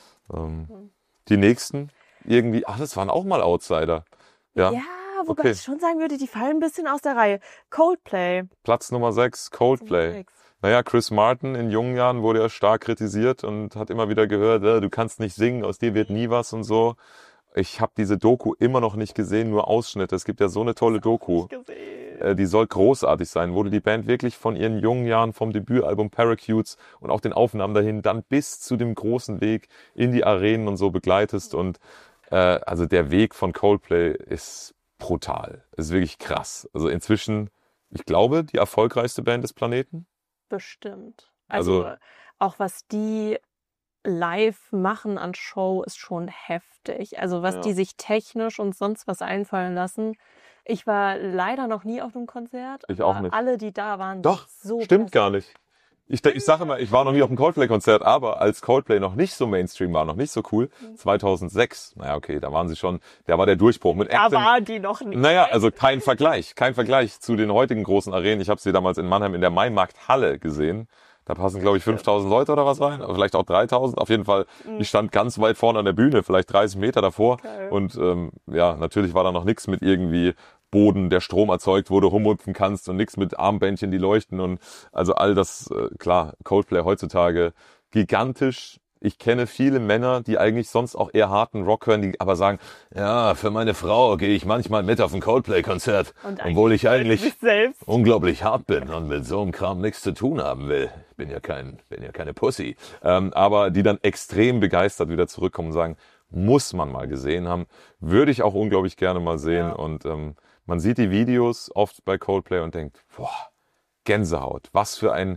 Die nächsten irgendwie, das waren auch mal Outsider. Ja, wobei okay. ich schon sagen würde, die fallen ein bisschen aus der Reihe. Coldplay. Platz Nummer 6, Coldplay. Naja, Chris Martin in jungen Jahren wurde ja stark kritisiert und hat immer wieder gehört, du kannst nicht singen, aus dir wird nie was und so. Ich habe diese Doku immer noch nicht gesehen, nur Ausschnitte. Es gibt ja so eine tolle Doku. Die soll großartig sein, wo du die Band wirklich von ihren jungen Jahren, vom Debütalbum Paracutes und auch den Aufnahmen dahin, dann bis zu dem großen Weg in die Arenen und so begleitest. Und also der Weg von Coldplay ist brutal. Ist wirklich krass. Also inzwischen, ich glaube, die erfolgreichste Band des Planeten. Bestimmt. Also auch was die live machen an Show ist schon heftig. Also was die sich technisch und sonst was einfallen lassen. Ich war leider noch nie auf einem Konzert. Ich auch nicht. Alle, die da waren, doch, so stimmt gar nicht. Ich sage immer, ich war noch nie auf einem Coldplay-Konzert, aber als Coldplay noch nicht so Mainstream war, noch nicht so cool, 2006, naja, okay, da waren sie schon, da war der Durchbruch mit Da waren die noch nicht. Naja, also kein Vergleich zu den heutigen großen Arenen. Ich habe sie damals in Mannheim in der Maimarkthalle gesehen. Da passen, glaube ich, 5.000 Leute oder was rein, aber vielleicht auch 3.000. Auf jeden Fall, ich stand ganz weit vorne an der Bühne, vielleicht 30 Meter davor. Geil. Und ja, natürlich war da noch nichts mit irgendwie Boden, der Strom erzeugt wurde, rumhüpfen kannst und nichts mit Armbändchen, die leuchten. Und also all das, klar, Coldplay heutzutage gigantisch. Ich kenne viele Männer, die eigentlich sonst auch eher harten Rock hören, die aber sagen, ja, für meine Frau gehe ich manchmal mit auf ein Coldplay-Konzert, obwohl ich eigentlich unglaublich hart bin und mit so einem Kram nichts zu tun haben will. Ich bin ja keine Pussy. Aber die dann extrem begeistert wieder zurückkommen und sagen, muss man mal gesehen haben, würde ich auch unglaublich gerne mal sehen. Ja. Und man sieht die Videos oft bei Coldplay und denkt, boah, Gänsehaut, was für ein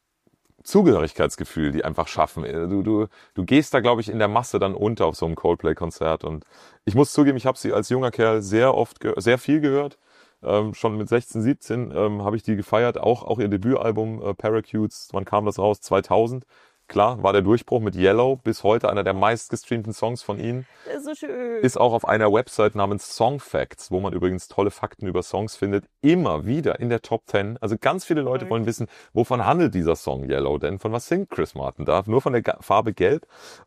Zugehörigkeitsgefühl, die einfach schaffen. Du gehst da, glaube ich, in der Masse dann unter auf so einem Coldplay-Konzert. Und ich muss zugeben, ich habe sie als junger Kerl sehr viel gehört. Schon mit 16, 17 habe ich die gefeiert. Auch ihr Debütalbum Paracutes, wann kam das raus? 2000. Klar, war der Durchbruch mit Yellow bis heute einer der meistgestreamten Songs von ihnen. Das ist so schön. Ist auch auf einer Website namens Song Facts, wo man übrigens tolle Fakten über Songs findet, immer wieder in der Top 10. Also ganz viele Leute wollen wissen, wovon handelt dieser Song Yellow denn? Von was singt Chris Martin da? Nur von der Farbe Gelb.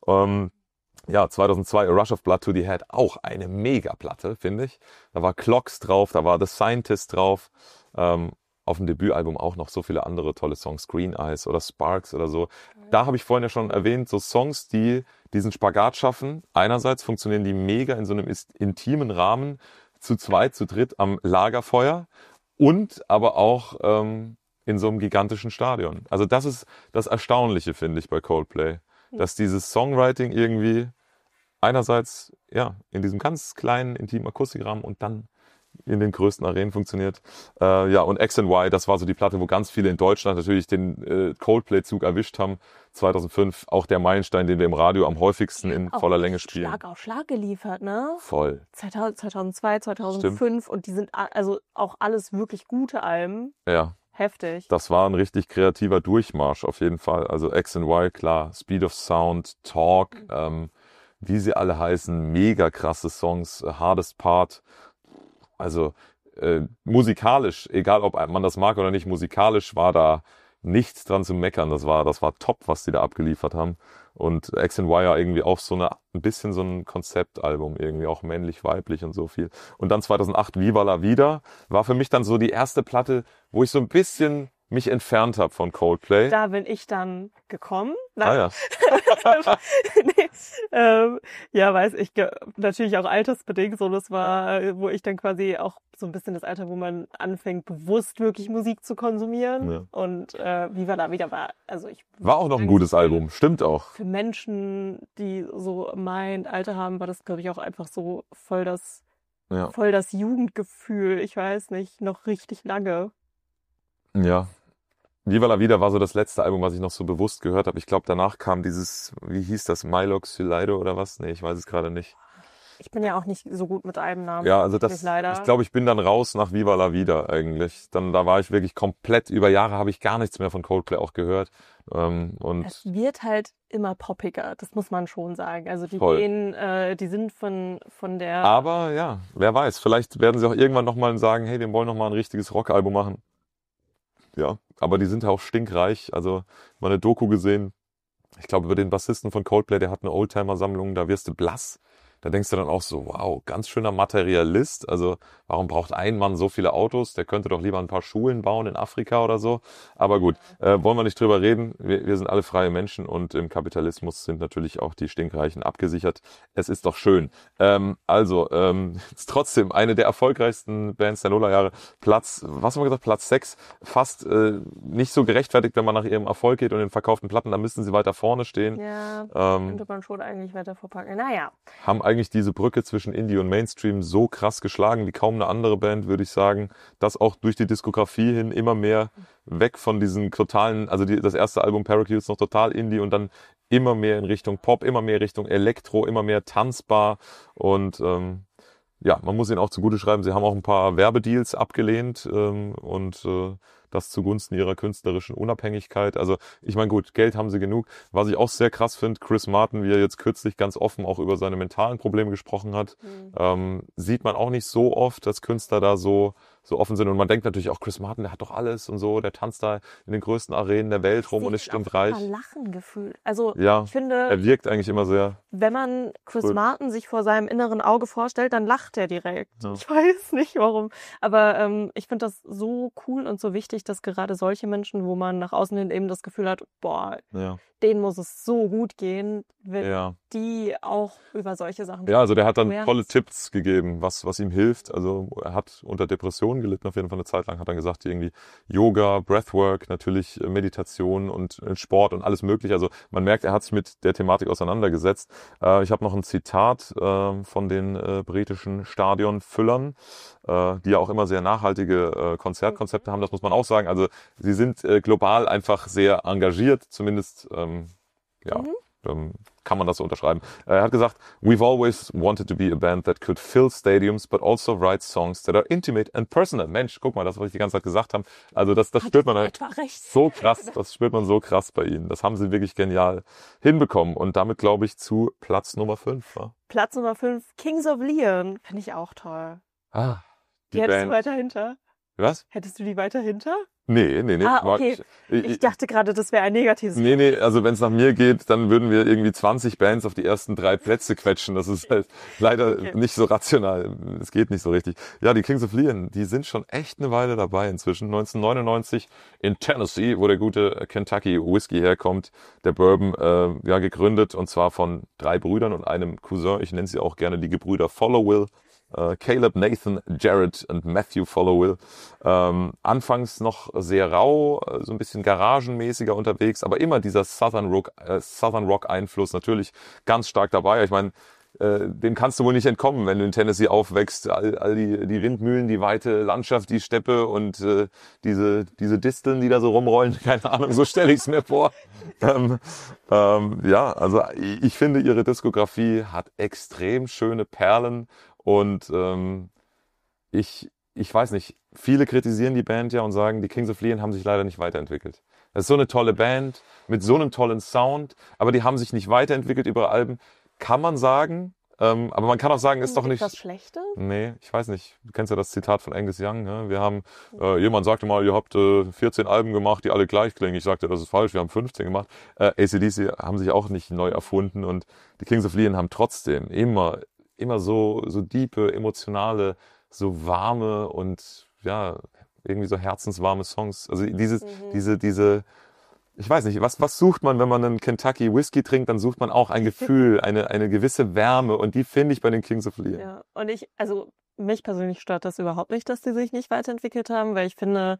Ja, 2002 A Rush of Blood to the Head, auch eine Mega-Platte, finde ich. Da war Clocks drauf, da war The Scientist drauf. Auf dem Debütalbum auch noch so viele andere tolle Songs, Green Eyes oder Sparks oder so. Da habe ich vorhin ja schon erwähnt, so Songs, die diesen Spagat schaffen. Einerseits funktionieren die mega in so einem intimen Rahmen, zu zweit, zu dritt am Lagerfeuer und aber auch in so einem gigantischen Stadion. Also das ist das Erstaunliche, finde ich, bei Coldplay, dass dieses Songwriting irgendwie einerseits ja in diesem ganz kleinen, intimen Akustikrahmen und dann in den größten Arenen funktioniert. Ja, und X and Y, das war so die Platte, wo ganz viele in Deutschland natürlich den Coldplay-Zug erwischt haben. 2005 auch der Meilenstein, den wir im Radio am häufigsten in voller Länge spielen. Schlag auf Schlag geliefert, ne? Voll. 2002, 2005 Stimmt. Und die sind also auch alles wirklich gute Alben. Ja. Heftig. Das war ein richtig kreativer Durchmarsch auf jeden Fall. Also X and Y, klar, Speed of Sound, Talk, wie sie alle heißen, mega krasse Songs, Hardest Part. Also musikalisch, egal ob man das mag oder nicht, musikalisch war da nichts dran zu meckern. Das war top, was die da abgeliefert haben. Und X and Y irgendwie auch ein bisschen so ein Konzeptalbum, irgendwie auch männlich, weiblich und so viel. Und dann 2008 Viva la Vida war für mich dann so die erste Platte, wo ich so ein bisschen mich entfernt habe von Coldplay. Da bin ich dann gekommen. Ja. Nee, ja, weiß ich, natürlich auch altersbedingt, so das war, wo ich dann quasi auch so ein bisschen das Alter, wo man anfängt, bewusst wirklich Musik zu konsumieren. Ja. Und Viva la Vida war, also war auch noch ein gutes Album, stimmt auch. Für Menschen, die so mein Alter haben, war das, glaube ich, auch einfach so voll das Jugendgefühl. Ich weiß nicht, noch richtig lange. Ja. Viva la Vida war so das letzte Album, was ich noch so bewusst gehört habe. Ich glaube, danach kam dieses, wie hieß das, Myloxylide oder was? Nee, ich weiß es gerade nicht. Ich bin ja auch nicht so gut mit Albennamen. Ja, also leider. ich glaube, ich bin dann raus nach Viva la Vida eigentlich. Da war ich wirklich komplett, über Jahre habe ich gar nichts mehr von Coldplay auch gehört. Und es wird halt immer poppiger, das muss man schon sagen. Also die die sind von der... Aber ja, wer weiß, vielleicht werden sie auch irgendwann nochmal sagen, hey, wir wollen nochmal ein richtiges Rockalbum machen. Ja, aber die sind auch stinkreich. Also mal eine Doku gesehen. Ich glaube, über den Bassisten von Coldplay, der hat eine Oldtimer-Sammlung, da wirst du blass. Da denkst du dann auch so, wow, ganz schöner Materialist. Also warum braucht ein Mann so viele Autos? Der könnte doch lieber ein paar Schulen bauen in Afrika oder so. Aber gut, wollen wir nicht drüber reden. Wir sind alle freie Menschen und im Kapitalismus sind natürlich auch die Stinkreichen abgesichert. Es ist doch schön. Ist trotzdem eine der erfolgreichsten Bands der Nullerjahre. Platz 6. Fast nicht so gerechtfertigt, wenn man nach ihrem Erfolg geht und den verkauften Platten, dann müssten sie weiter vorne stehen. Ja, könnte man schon eigentlich weiter vorpacken. Naja. Haben eigentlich diese Brücke zwischen Indie und Mainstream so krass geschlagen wie kaum eine andere Band, würde ich sagen, dass auch durch die Diskografie hin immer mehr weg von diesen totalen, also das erste Album Paracutes noch total Indie und dann immer mehr in Richtung Pop, immer mehr Richtung Elektro, immer mehr tanzbar und ja, man muss ihnen auch zugute schreiben, sie haben auch ein paar Werbedeals abgelehnt und das zugunsten ihrer künstlerischen Unabhängigkeit. Also ich meine, gut, Geld haben sie genug. Was ich auch sehr krass finde, Chris Martin, wie er jetzt kürzlich ganz offen auch über seine mentalen Probleme gesprochen hat, sieht man auch nicht so oft, dass Künstler da so offen sind. Und man denkt natürlich auch, Chris Martin, der hat doch alles und so, der tanzt da in den größten Arenen der Welt rum und ist stinkreich. Lachen gefühlt. Also ja, ich finde, er wirkt eigentlich immer sehr... Wenn man Chris Martin sich vor seinem inneren Auge vorstellt, dann lacht er direkt. Ja. Ich weiß nicht warum. Aber ich finde das so cool und so wichtig, dass gerade solche Menschen, wo man nach außen hin eben das Gefühl hat, boah, denen muss es so gut gehen, wenn die auch über solche Sachen... Ja, also der hat dann tolle Tipps gegeben, was ihm hilft. Also er hat unter Depressionen gelitten, auf jeden Fall eine Zeit lang, hat dann gesagt, irgendwie Yoga, Breathwork, natürlich Meditation und Sport und alles mögliche. Also man merkt, er hat sich mit der Thematik auseinandergesetzt. Ich habe noch ein Zitat von den britischen Stadionfüllern, die ja auch immer sehr nachhaltige Konzertkonzepte haben, das muss man auch sagen. Also sie sind global einfach sehr engagiert, zumindest kann man das so unterschreiben. Er hat gesagt, we've always wanted to be a band that could fill stadiums, but also write songs that are intimate and personal. Mensch, guck mal, das, was ich die ganze Zeit gesagt habe. Also das spürt man halt so krass, das spürt man so krass bei ihnen. Das haben sie wirklich genial hinbekommen. Und damit, glaube ich, zu Platz Nummer 5. Ja? Platz Nummer 5, Kings of Leon. Finde ich auch toll. Die hättest Band. du weiter hinter? Was? Hättest du die weiter hinter? Nee. Okay. Ich dachte gerade, das wäre ein negatives. Nee, also wenn es nach mir geht, dann würden wir irgendwie 20 Bands auf die ersten 3 Plätze quetschen. Das ist halt leider nicht so rational. Es geht nicht so richtig. Ja, die Kings of Leon, die sind schon echt eine Weile dabei inzwischen. 1999 in Tennessee, wo der gute Kentucky Whisky herkommt, der Bourbon, gegründet. Und zwar von 3 Brüdern und einem Cousin. Ich nenne sie auch gerne die Gebrüder Followill. Caleb, Nathan, Jared und Matthew Followill. Anfangs noch sehr rau, so ein bisschen garagenmäßiger unterwegs, aber immer dieser Southern Rock Einfluss natürlich ganz stark dabei. Ich meine, dem kannst du wohl nicht entkommen, wenn du in Tennessee aufwächst. All die Windmühlen, die weite Landschaft, die Steppe und diese Disteln, die da so rumrollen. Keine Ahnung, so stelle ich es mir vor. Also ich finde, ihre Diskografie hat extrem schöne Perlen. Und ich weiß nicht, viele kritisieren die Band ja und sagen, die Kings of Leon haben sich leider nicht weiterentwickelt. Das ist so eine tolle Band mit so einem tollen Sound, aber die haben sich nicht weiterentwickelt über Alben. Kann man sagen, Aber man kann auch sagen, ist doch nicht... Was Schlechtes? Nee, ich weiß nicht. Du kennst ja das Zitat von Angus Young. Ne? Wir haben, jemand sagte mal, ihr habt 14 Alben gemacht, die alle gleich klingen. Ich sagte, das ist falsch, wir haben 15 gemacht. AC/DC haben sich auch nicht neu erfunden und die Kings of Leon haben trotzdem immer so diepe, emotionale, so warme und ja, irgendwie so herzenswarme Songs. Also diese, ich weiß nicht, was sucht man, wenn man einen Kentucky Whisky trinkt, dann sucht man auch ein Gefühl, eine gewisse Wärme und die finde ich bei den Kings of Leon. Ja, und mich persönlich stört das überhaupt nicht, dass die sich nicht weiterentwickelt haben, weil ich finde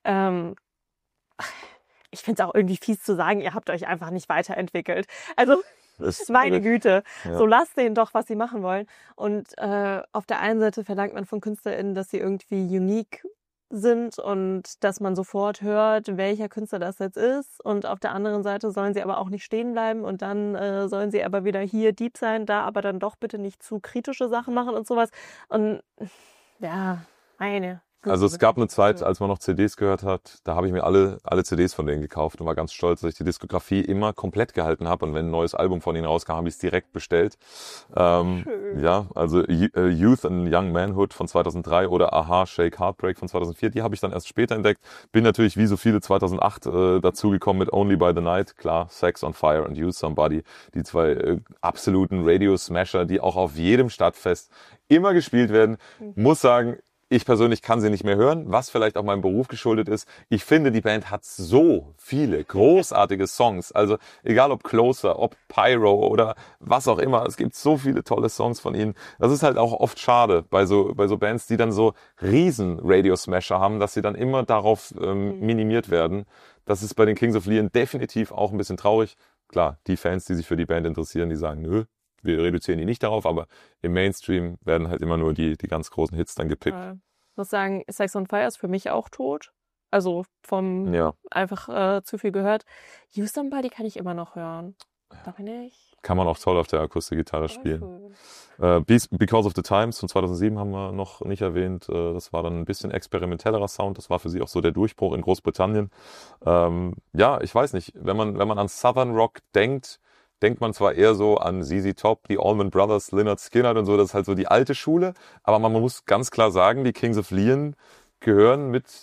es auch irgendwie fies zu sagen, ihr habt euch einfach nicht weiterentwickelt. Also, meine Güte, Ja. so lasst denen doch, was sie machen wollen. Und auf der einen Seite verlangt man von KünstlerInnen, dass sie irgendwie unique sind und dass man sofort hört, welcher Künstler das jetzt ist. Und auf der anderen Seite sollen sie aber auch nicht stehen bleiben und dann sollen sie aber wieder hier deep sein, da aber dann doch bitte nicht zu kritische Sachen machen und sowas. Und ja, Also es gab eine Zeit, als man noch CDs gehört hat, da habe ich mir alle CDs von denen gekauft und war ganz stolz, dass ich die Diskografie immer komplett gehalten habe und wenn ein neues Album von ihnen rauskam, habe ich es direkt bestellt. Ja, also Youth and Young Manhood von 2003 oder Aha, Shake Heartbreak von 2004, die habe ich dann erst später entdeckt. Bin natürlich wie so viele 2008 dazugekommen mit Only by the Night, klar, Sex on Fire und Use Somebody, die zwei absoluten Radio-Smasher, die auch auf jedem Stadtfest immer gespielt werden. Muss sagen, ich persönlich kann sie nicht mehr hören, was vielleicht auch meinem Beruf geschuldet ist. Ich finde, die Band hat so viele großartige Songs. Also egal ob Closer, ob Pyro oder was auch immer. Es gibt so viele tolle Songs von ihnen. Das ist halt auch oft schade bei so Bands, die dann so riesen Radio-Smasher haben, dass sie dann immer darauf minimiert werden. Das ist bei den Kings of Leon definitiv auch ein bisschen traurig. Klar, die Fans, die sich für die Band interessieren, die sagen, nö, wir reduzieren die nicht darauf, aber im Mainstream werden halt immer nur die ganz großen Hits dann gepickt. Ich muss sagen, Sex on Fire ist für mich auch tot. Also einfach zu viel gehört. Use Somebody kann ich immer noch hören. Da bin ich. Kann man auch toll auf der Akustikgitarre spielen. Because of the Times von 2007 haben wir noch nicht erwähnt. Das war dann ein bisschen experimentellerer Sound. Das war für sie auch so der Durchbruch in Großbritannien. Ja, ich weiß nicht. Wenn man an Southern Rock denkt man zwar eher so an ZZ Top, die Allman Brothers, Lynyrd Skynyrd und so, das ist halt so die alte Schule, aber man muss ganz klar sagen, die Kings of Leon gehören mit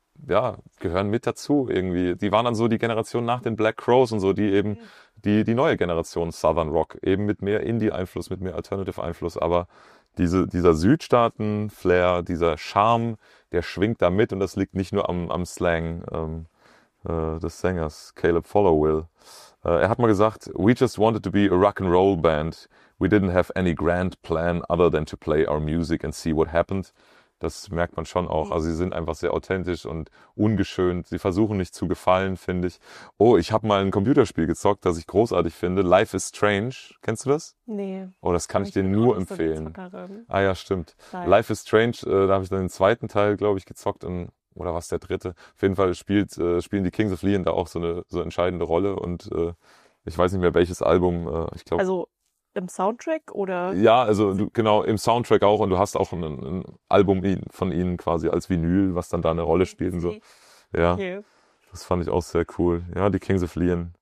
dazu irgendwie. Die waren dann so die Generation nach den Black Crowes und so, die eben die neue Generation Southern Rock, eben mit mehr Indie-Einfluss, mit mehr Alternative-Einfluss, aber dieser Südstaaten-Flair, dieser Charme, der schwingt da mit und das liegt nicht nur am Slang des Sängers Caleb Followill. Er hat mal gesagt, we just wanted to be a rock'n'roll band. We didn't have any grand plan other than to play our music and see what happened. Das merkt man schon auch. Also sie sind einfach sehr authentisch und ungeschönt. Sie versuchen nicht zu gefallen, finde ich. Oh, ich habe mal ein Computerspiel gezockt, das ich großartig finde. Life is Strange. Kennst du das? Nee. Oh, das kann ich dir nur empfehlen. Ah ja, stimmt. Life is Strange, da habe ich dann den zweiten Teil, glaube ich, gezockt oder was der dritte? Auf jeden Fall spielen die Kings of Leon da auch so eine entscheidende Rolle und ich weiß nicht mehr welches Album. Ich glaube. Also im Soundtrack oder? Ja, also genau im Soundtrack auch und du hast auch ein Album von ihnen quasi als Vinyl, was dann da eine Rolle spielt und so. Ja, okay. Das fand ich auch sehr cool. Ja, die Kings of Leon.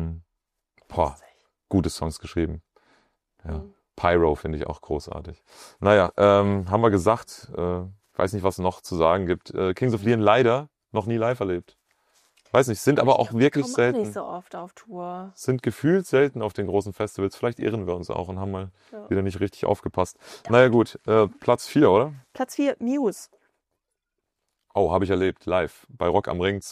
Gute Songs geschrieben. Ja, Pyro finde ich auch großartig. Naja, haben wir gesagt. Weiß nicht, was es noch zu sagen gibt. Kings of Leon leider noch nie live erlebt. Weiß nicht, sind aber auch wirklich selten. Nicht so oft auf Tour. Sind gefühlt selten auf den großen Festivals. Vielleicht irren wir uns auch und haben mal wieder nicht richtig aufgepasst. Naja gut, Platz 4, oder? Platz 4, Muse. Oh, habe ich erlebt, live. Bei Rock am Ring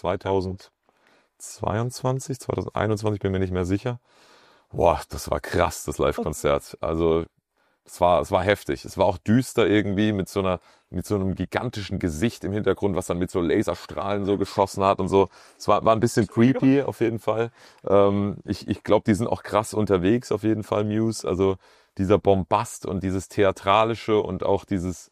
2022, 2021, bin mir nicht mehr sicher. Boah, das war krass, das Live-Konzert. Also es war heftig. Es war auch düster irgendwie mit so einem gigantischen Gesicht im Hintergrund, was dann mit so Laserstrahlen so geschossen hat und so. Es war ein bisschen creepy auf jeden Fall. Ich glaube, die sind auch krass unterwegs auf jeden Fall, Muse. Also dieser Bombast und dieses Theatralische und auch dieses,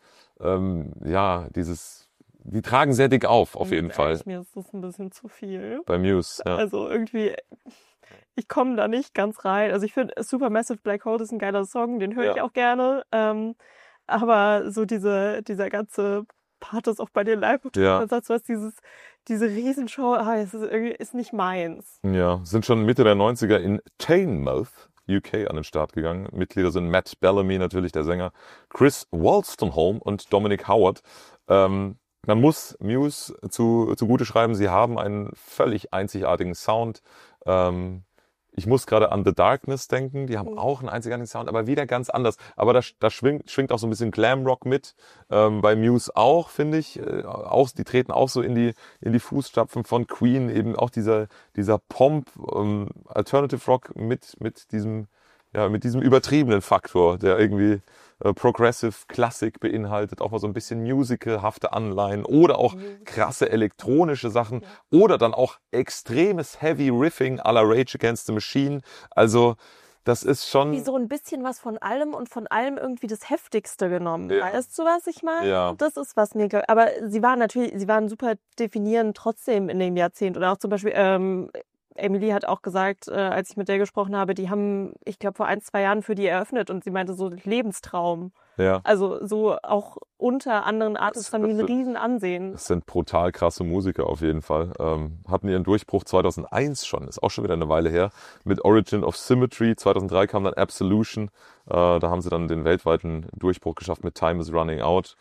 die tragen sehr dick auf jeden Fall. Mir ist das ein bisschen zu viel. Bei Muse, ja. Also irgendwie, ich komme da nicht ganz rein. Also ich finde Supermassive Black Hole ist ein geiler Song, den höre ich auch gerne. Aber so dieser ganze Pathos auch bei den Live-Konzerts, was diese Riesenshow, ist nicht meins. Ja, sind schon Mitte der 90er in Teignmouth UK an den Start gegangen. Mitglieder sind Matt Bellamy natürlich, der Sänger, Chris Wolstenholme und Dominic Howard. Man muss Muse zugute schreiben, sie haben einen völlig einzigartigen Sound. Ich muss gerade an The Darkness denken, die haben auch einen einzigartigen Sound, aber wieder ganz anders. Aber da schwingt auch so ein bisschen Glamrock mit, bei Muse auch, finde ich. Die treten auch so in die Fußstapfen von Queen, eben auch dieser Pomp, Alternative Rock mit diesem übertriebenen Faktor, der irgendwie Progressive Classic beinhaltet, auch mal so ein bisschen musicalhafte Anleihen oder auch krasse elektronische Sachen oder dann auch extremes Heavy Riffing à la Rage Against the Machine. Also das ist schon... Wie so ein bisschen was von allem und von allem irgendwie das Heftigste genommen. Ja. Weißt du, was ich meine? Ja. Das ist, was mir... Aber sie waren super definierend trotzdem in dem Jahrzehnt. Oder auch zum Beispiel... Emily hat auch gesagt, als ich mit der gesprochen habe, die haben, ich glaube, vor 1-2 Jahren für die eröffnet und sie meinte so Lebenstraum. Ja. Also so auch unter anderen Artists haben die ein Riesenansehen. Das sind brutal krasse Musiker auf jeden Fall. Hatten ihren Durchbruch 2001 schon, ist auch schon wieder eine Weile her, mit Origin of Symmetry. 2003 kam dann Absolution. Da haben sie dann den weltweiten Durchbruch geschafft mit Time is Running Out.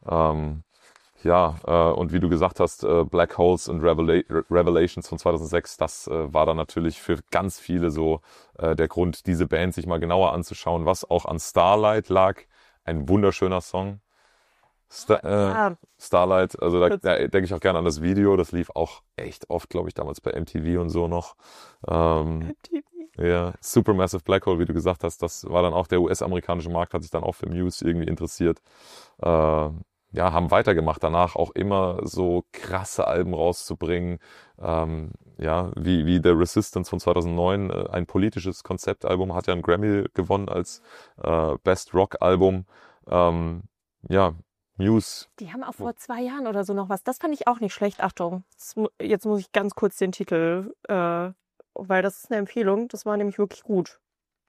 Und wie du gesagt hast, Black Holes und Revelations von 2006, das war dann natürlich für ganz viele so der Grund, diese Band sich mal genauer anzuschauen, was auch an Starlight lag. Ein wunderschöner Song. Starlight, also da denke ich auch gerne an das Video, das lief auch echt oft, glaube ich, damals bei MTV und so noch. MTV. Ja, Supermassive Black Hole, wie du gesagt hast, das war dann auch der US-amerikanische Markt, hat sich dann auch für Muse irgendwie interessiert. Haben weitergemacht, danach auch immer so krasse Alben rauszubringen, wie The Resistance von 2009, ein politisches Konzeptalbum, hat ja einen Grammy gewonnen als Best Rock Album. Muse. Die haben auch vor 2 Jahren oder so noch was, das fand ich auch nicht schlecht. Achtung, jetzt muss ich ganz kurz den Titel, weil das ist eine Empfehlung, das war nämlich wirklich gut.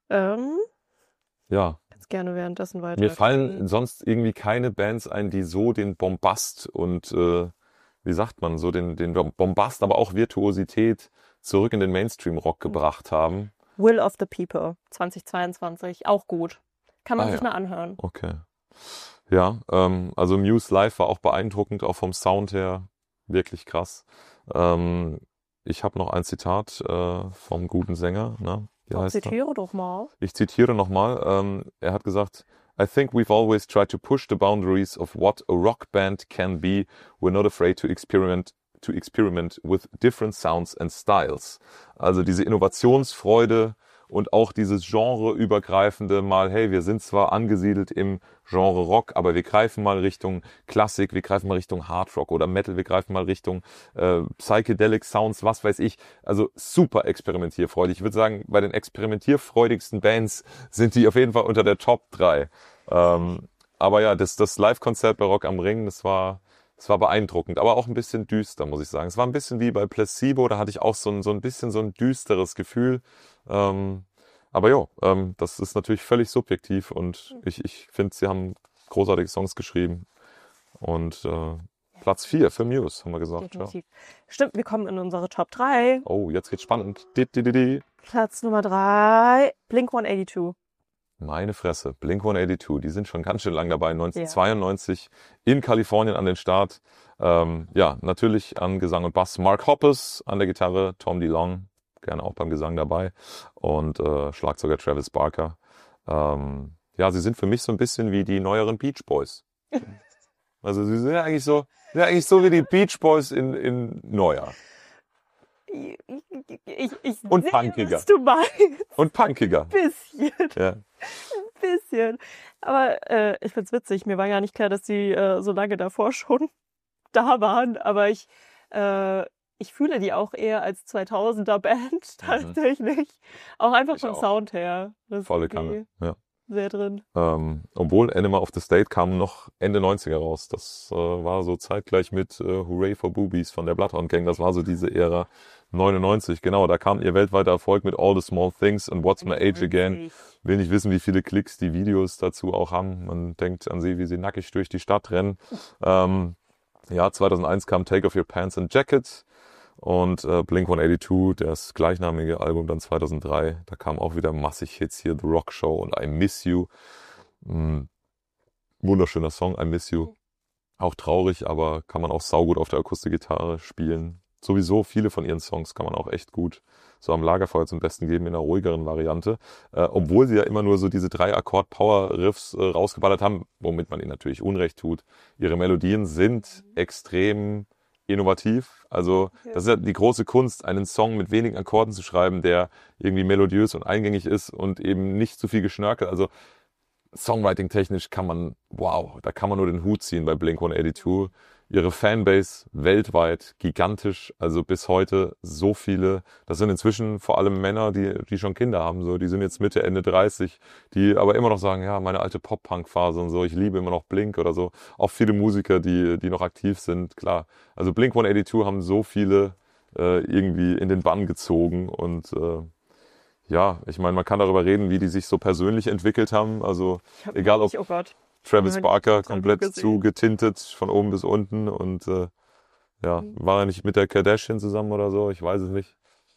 Kannst gerne währenddessen weiter. Mir fallen sonst irgendwie keine Bands ein, die so den Bombast und, wie sagt man, so den Bombast, aber auch Virtuosität zurück in den Mainstream-Rock gebracht haben. Will of the People, 2022, auch gut. Kann man sich mal anhören. Okay. Ja, also Muse Live war auch beeindruckend, auch vom Sound her wirklich krass. Ich habe noch ein Zitat vom guten Sänger, ne? Zitiere doch mal. Ich zitiere nochmal. Er hat gesagt, I think we've always tried to push the boundaries of what a rock band can be. We're not afraid to experiment with different sounds and styles. Also diese Innovationsfreude und auch dieses genreübergreifende mal, hey, wir sind zwar angesiedelt im Genre Rock, aber wir greifen mal Richtung Klassik, wir greifen mal Richtung Hard Rock oder Metal, wir greifen mal Richtung Psychedelic Sounds, was weiß ich. Also super experimentierfreudig. Ich würde sagen, bei den experimentierfreudigsten Bands sind die auf jeden Fall unter der Top 3. Aber ja, das Live-Konzert bei Rock am Ring, das war beeindruckend, aber auch ein bisschen düster, muss ich sagen. Es war ein bisschen wie bei Placebo, da hatte ich auch so ein bisschen so ein düsteres Gefühl. Aber das ist natürlich völlig subjektiv und ich finde, sie haben großartige Songs geschrieben. Und Platz 4 für Muse, haben wir gesagt. Definitiv. Ja. Stimmt, wir kommen in unsere Top 3. Oh, jetzt geht's spannend. Platz Nummer 3, Blink-182. Meine Fresse, Blink-182, die sind schon ganz schön lang dabei, 1992 in Kalifornien an den Start. Natürlich an Gesang und Bass Mark Hoppus, an der Gitarre Tom DeLonge, gerne auch beim Gesang dabei und Schlagzeuger Travis Barker. Sie sind für mich so ein bisschen wie die neueren Beach Boys. Also sie sind ja eigentlich so wie die Beach Boys in neuer. Ich und sehe, punkiger. Was du meinst. Und punkiger. Bisschen. Ja. Ein bisschen. Aber ich find's witzig. Mir war gar nicht klar, dass die so lange davor schon da waren. Aber ich fühle die auch eher als 2000er Band tatsächlich. Auch einfach vom Sound her. Volle Kanne, ja. Sehr drin. Obwohl Enema of the State kam noch Ende 90er raus. Das war so zeitgleich mit Hooray for Boobies von der Bloodhound Gang. Das war so diese Ära 99. Genau, da kam ihr weltweiter Erfolg mit All the Small Things und What's My Age Again. Will nicht wissen, wie viele Klicks die Videos dazu auch haben. Man denkt an sie, wie sie nackig durch die Stadt rennen. 2001 kam Take Off Your Pants and Jacket. Und Blink-182, das gleichnamige Album dann 2003, da kamen auch wieder massig Hits hier, The Rock Show und I Miss You. Wunderschöner Song, I Miss You. Auch traurig, aber kann man auch saugut auf der Akustikgitarre spielen. Sowieso viele von ihren Songs kann man auch echt gut so am Lagerfeuer zum Besten geben in einer ruhigeren Variante. Obwohl sie ja immer nur so diese 3-Akkord-Power-Riffs rausgeballert haben, womit man ihnen natürlich Unrecht tut. Ihre Melodien sind extrem innovativ. Also das ist ja die große Kunst, einen Song mit wenigen Akkorden zu schreiben, der irgendwie melodiös und eingängig ist und eben nicht zu viel Geschnörkel. Also Songwriting-technisch da kann man nur den Hut ziehen bei Blink-182. Ihre Fanbase weltweit gigantisch, also bis heute so viele. Das sind inzwischen vor allem Männer, die schon Kinder haben, so. Die sind jetzt Mitte, Ende 30, die aber immer noch sagen, ja, meine alte Pop-Punk-Phase und so, ich liebe immer noch Blink oder so. Auch viele Musiker, die noch aktiv sind, klar. Also Blink-182 haben so viele irgendwie in den Bann gezogen und ja, ich meine, man kann darüber reden, wie die sich so persönlich entwickelt haben. Also egal ob Travis Barker komplett zugetintet von oben bis unten und war er nicht mit der Kardashian zusammen oder so? Ich weiß es nicht.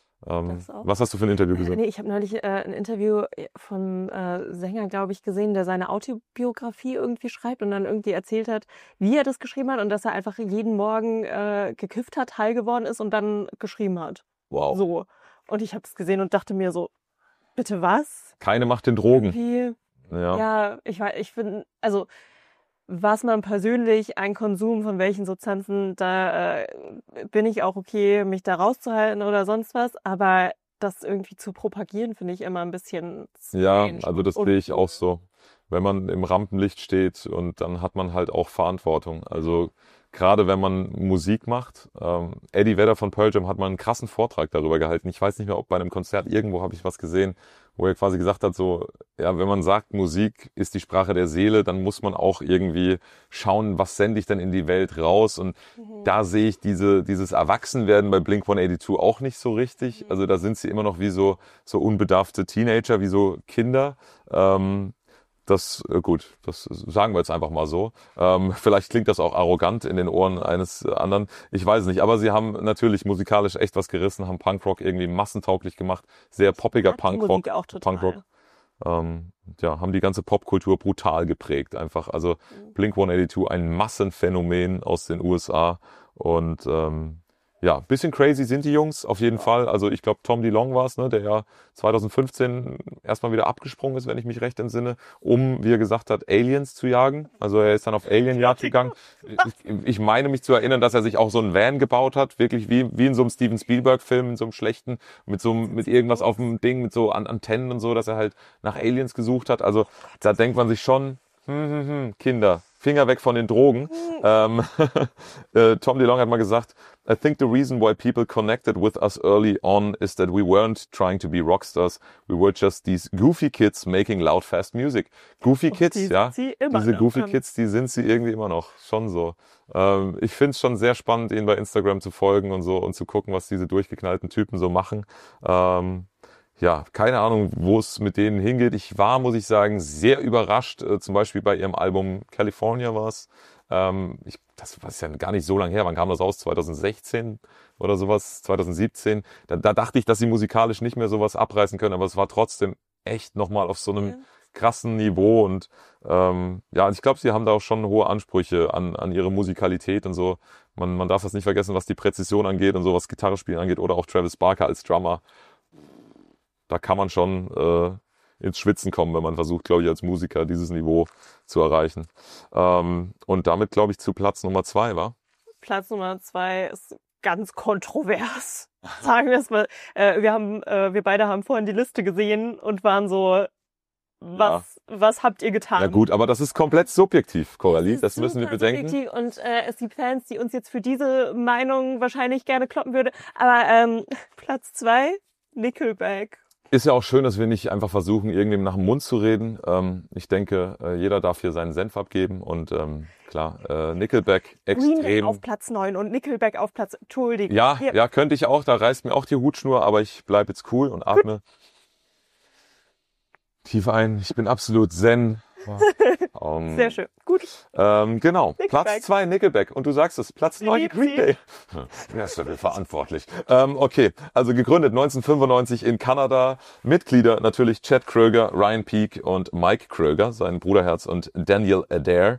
Was hast du für ein Interview gesehen? Nee, ich habe neulich ein Interview von Sänger, glaube ich, gesehen, der seine Autobiografie irgendwie schreibt und dann irgendwie erzählt hat, wie er das geschrieben hat und dass er einfach jeden Morgen gekifft hat, high geworden ist und dann geschrieben hat. Wow. So. Und ich habe es gesehen und dachte mir so, bitte was? Keine Macht den Drogen. Irgendwie, ja, ich finde, also was man persönlich, ein Konsum von welchen Substanzen, da bin ich auch okay, mich da rauszuhalten oder sonst was, aber das irgendwie zu propagieren, finde ich immer ein bisschen strange. Ja, also das sehe ich auch so. Wenn man im Rampenlicht steht und dann hat man halt auch Verantwortung. Also gerade wenn man Musik macht. Eddie Vedder von Pearl Jam hat mal einen krassen Vortrag darüber gehalten. Ich weiß nicht mehr, ob bei einem Konzert, irgendwo habe ich was gesehen, wo er quasi gesagt hat, so, ja, wenn man sagt, Musik ist die Sprache der Seele, dann muss man auch irgendwie schauen, was sende ich denn in die Welt raus. Und da sehe ich dieses Erwachsenwerden bei Blink-182 auch nicht so richtig. Also da sind sie immer noch wie so unbedarfte Teenager, wie so Kinder. Das sagen wir jetzt einfach mal so. Vielleicht klingt das auch arrogant in den Ohren eines anderen. Ich weiß es nicht. Aber sie haben natürlich musikalisch echt was gerissen, haben Punkrock irgendwie massentauglich gemacht. Sehr poppiger Punkrock. Haben die ganze Popkultur brutal geprägt einfach. Also Blink-182, ein Massenphänomen aus den USA. Und bisschen crazy sind die Jungs, auf jeden Fall. Also ich glaube, Tom DeLonge war es, ne, der ja 2015 erstmal wieder abgesprungen ist, wenn ich mich recht entsinne, um, wie er gesagt hat, Aliens zu jagen. Also er ist dann auf Alien-Jagd gegangen. Ich meine mich zu erinnern, dass er sich auch so einen Van gebaut hat, wirklich wie in so einem Steven Spielberg-Film, in so einem schlechten, mit irgendwas auf dem Ding, mit so Antennen und so, dass er halt nach Aliens gesucht hat. Also da denkt man sich schon, Kinder, Finger weg von den Drogen. Tom DeLonge hat mal gesagt, I think the reason why people connected with us early on is that we weren't trying to be rockstars. We were just these goofy kids making loud, fast music. Goofy Kids, diese Goofy Kids, die sind sie irgendwie immer noch. Schon so. Ich finde es schon sehr spannend, ihnen bei Instagram zu folgen und so und zu gucken, was diese durchgeknallten Typen so machen. Keine Ahnung, wo es mit denen hingeht. Ich war, muss ich sagen, sehr überrascht. Zum Beispiel bei ihrem Album California war es. Das ist ja gar nicht so lange her. Wann kam das raus? 2016 oder sowas? 2017? Da dachte ich, dass sie musikalisch nicht mehr sowas abreißen können, aber es war trotzdem echt nochmal auf so einem krassen Niveau. Und ich glaube, sie haben da auch schon hohe Ansprüche an ihre Musikalität und so. Man darf das nicht vergessen, was die Präzision angeht und so, was Gitarrespielen angeht. Oder auch Travis Barker als Drummer. Da kann man schon ins Schwitzen kommen, wenn man versucht, glaube ich, als Musiker dieses Niveau zu erreichen. Und damit, glaube ich, zu Platz Nummer 2, war? Platz Nummer 2 ist ganz kontrovers. Sagen wir es mal. Wir beide haben vorhin die Liste gesehen und waren so, was habt ihr getan? Ja gut, aber das ist komplett subjektiv, Coralie. Das müssen wir bedenken. Subjektiv und es gibt Fans, die uns jetzt für diese Meinung wahrscheinlich gerne kloppen würde. Aber Platz 2, Nickelback. Ist ja auch schön, dass wir nicht einfach versuchen, irgendwem nach dem Mund zu reden. Ich denke, jeder darf hier seinen Senf abgeben und klar, Nickelback extrem. Green Day auf Platz 9 und Nickelback auf Platz, Entschuldigung. Ja, könnte ich auch, da reißt mir auch die Hutschnur, aber ich bleibe jetzt cool und atme tief ein. Ich bin absolut zen. Sehr schön. Gut. Genau. Nickelback. Platz 2 Nickelback. Und du sagst es, Platz 9 Green Day. Wer ist dafür verantwortlich? Okay, also gegründet 1995 in Kanada. Mitglieder natürlich Chad Kroeger, Ryan Peake und Mike Kroeger, sein Bruderherz, und Daniel Adair.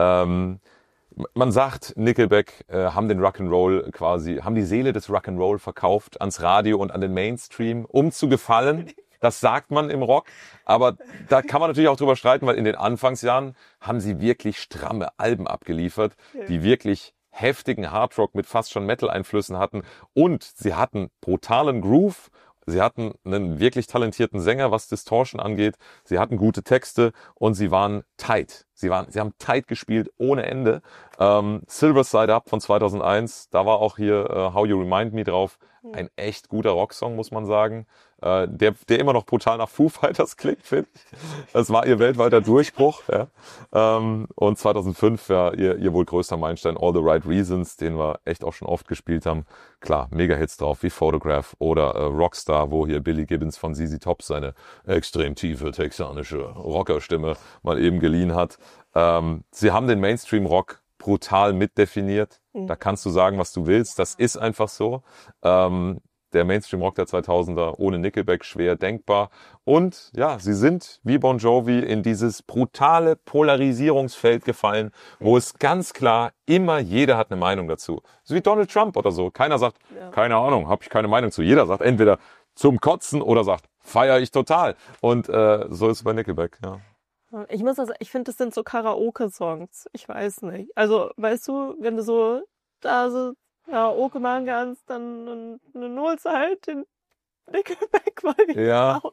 Man sagt, Nickelback haben den Rock'n'Roll quasi, haben die Seele des Rock'n'Roll verkauft ans Radio und an den Mainstream, um zu gefallen. Das sagt man im Rock, aber da kann man natürlich auch drüber streiten, weil in den Anfangsjahren haben sie wirklich stramme Alben abgeliefert, die wirklich heftigen Hardrock mit fast schon Metal-Einflüssen hatten, und sie hatten brutalen Groove. Sie hatten einen wirklich talentierten Sänger, was Distortion angeht. Sie hatten gute Texte und sie waren tight. Sie haben tight gespielt ohne Ende. Silver Side Up von 2001, da war auch hier How You Remind Me drauf. Ein echt guter Rocksong, muss man sagen. Der immer noch brutal nach Foo Fighters klingt, finde ich. Das war ihr weltweiter Durchbruch. Ja. Und 2005, ja, ihr wohl größter Meilenstein, All the Right Reasons, den wir echt auch schon oft gespielt haben. Klar, Mega-Hits drauf, wie Photograph oder Rockstar, wo hier Billy Gibbons von ZZ Top seine extrem tiefe texanische Rockerstimme mal eben geliehen hat. Sie haben den Mainstream-Rock brutal mitdefiniert. Da kannst du sagen, was du willst. Das ist einfach so. Der Mainstream-Rock der 2000er ohne Nickelback schwer denkbar. Und ja, sie sind wie Bon Jovi in dieses brutale Polarisierungsfeld gefallen, wo es ganz klar immer jeder hat eine Meinung dazu. So wie Donald Trump oder so. Keiner sagt, keine Ahnung, habe ich keine Meinung zu. Jeder sagt entweder zum Kotzen oder sagt, feiere ich total. Und so ist es bei Nickelback, ja. Ich finde, das sind so Karaoke-Songs. Ich weiß nicht. Also, weißt du, wenn du so da so Karaoke machen kannst, dann holst du halt den Nickelback mal wieder raus.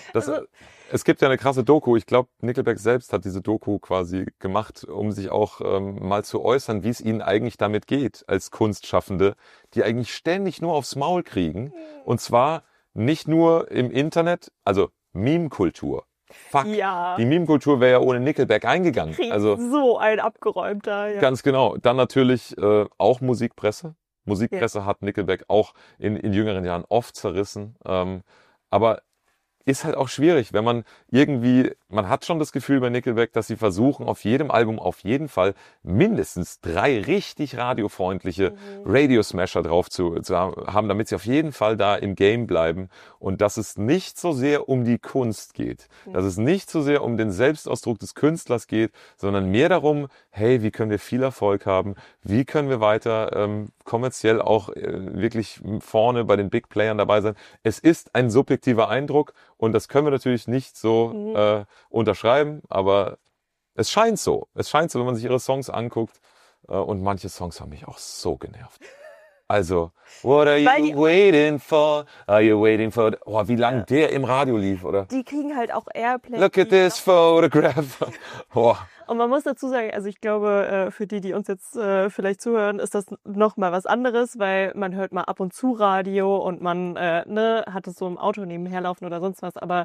Es gibt ja eine krasse Doku. Ich glaube, Nickelback selbst hat diese Doku quasi gemacht, um sich auch mal zu äußern, wie es ihnen eigentlich damit geht, als Kunstschaffende, die eigentlich ständig nur aufs Maul kriegen. Und zwar nicht nur im Internet, also Meme-Kultur. Fuck, die Meme-Kultur wäre ja ohne Nickelback eingegangen. Also so ein abgeräumter. Ja. Ganz genau. Dann natürlich auch Musikpresse. Musikpresse hat Nickelback auch in jüngeren Jahren oft zerrissen. Aber ist halt auch schwierig, wenn man hat schon das Gefühl bei Nickelback, dass sie versuchen, auf jedem Album auf jeden Fall mindestens 3 richtig radiofreundliche Radio-Smasher drauf zu haben, damit sie auf jeden Fall da im Game bleiben, und dass es nicht so sehr um die Kunst geht, dass es nicht so sehr um den Selbstausdruck des Künstlers geht, sondern mehr darum, hey, wie können wir viel Erfolg haben, wie können wir weiter kommerziell auch wirklich vorne bei den Big Playern dabei sein. Es ist ein subjektiver Eindruck, und das können wir natürlich nicht so unterschreiben, aber es scheint so. Es scheint so, wenn man sich ihre Songs anguckt. Und manche Songs haben mich auch so genervt. Also, what are you waiting for? Are you waiting for? Oh, wie lang der im Radio lief, oder? Die kriegen halt auch Airplay. Look at this photograph. Oh. Und man muss dazu sagen, also ich glaube, für die uns jetzt vielleicht zuhören, ist das noch mal was anderes, weil man hört mal ab und zu Radio und man hat es so im Auto nebenher laufen oder sonst was. Aber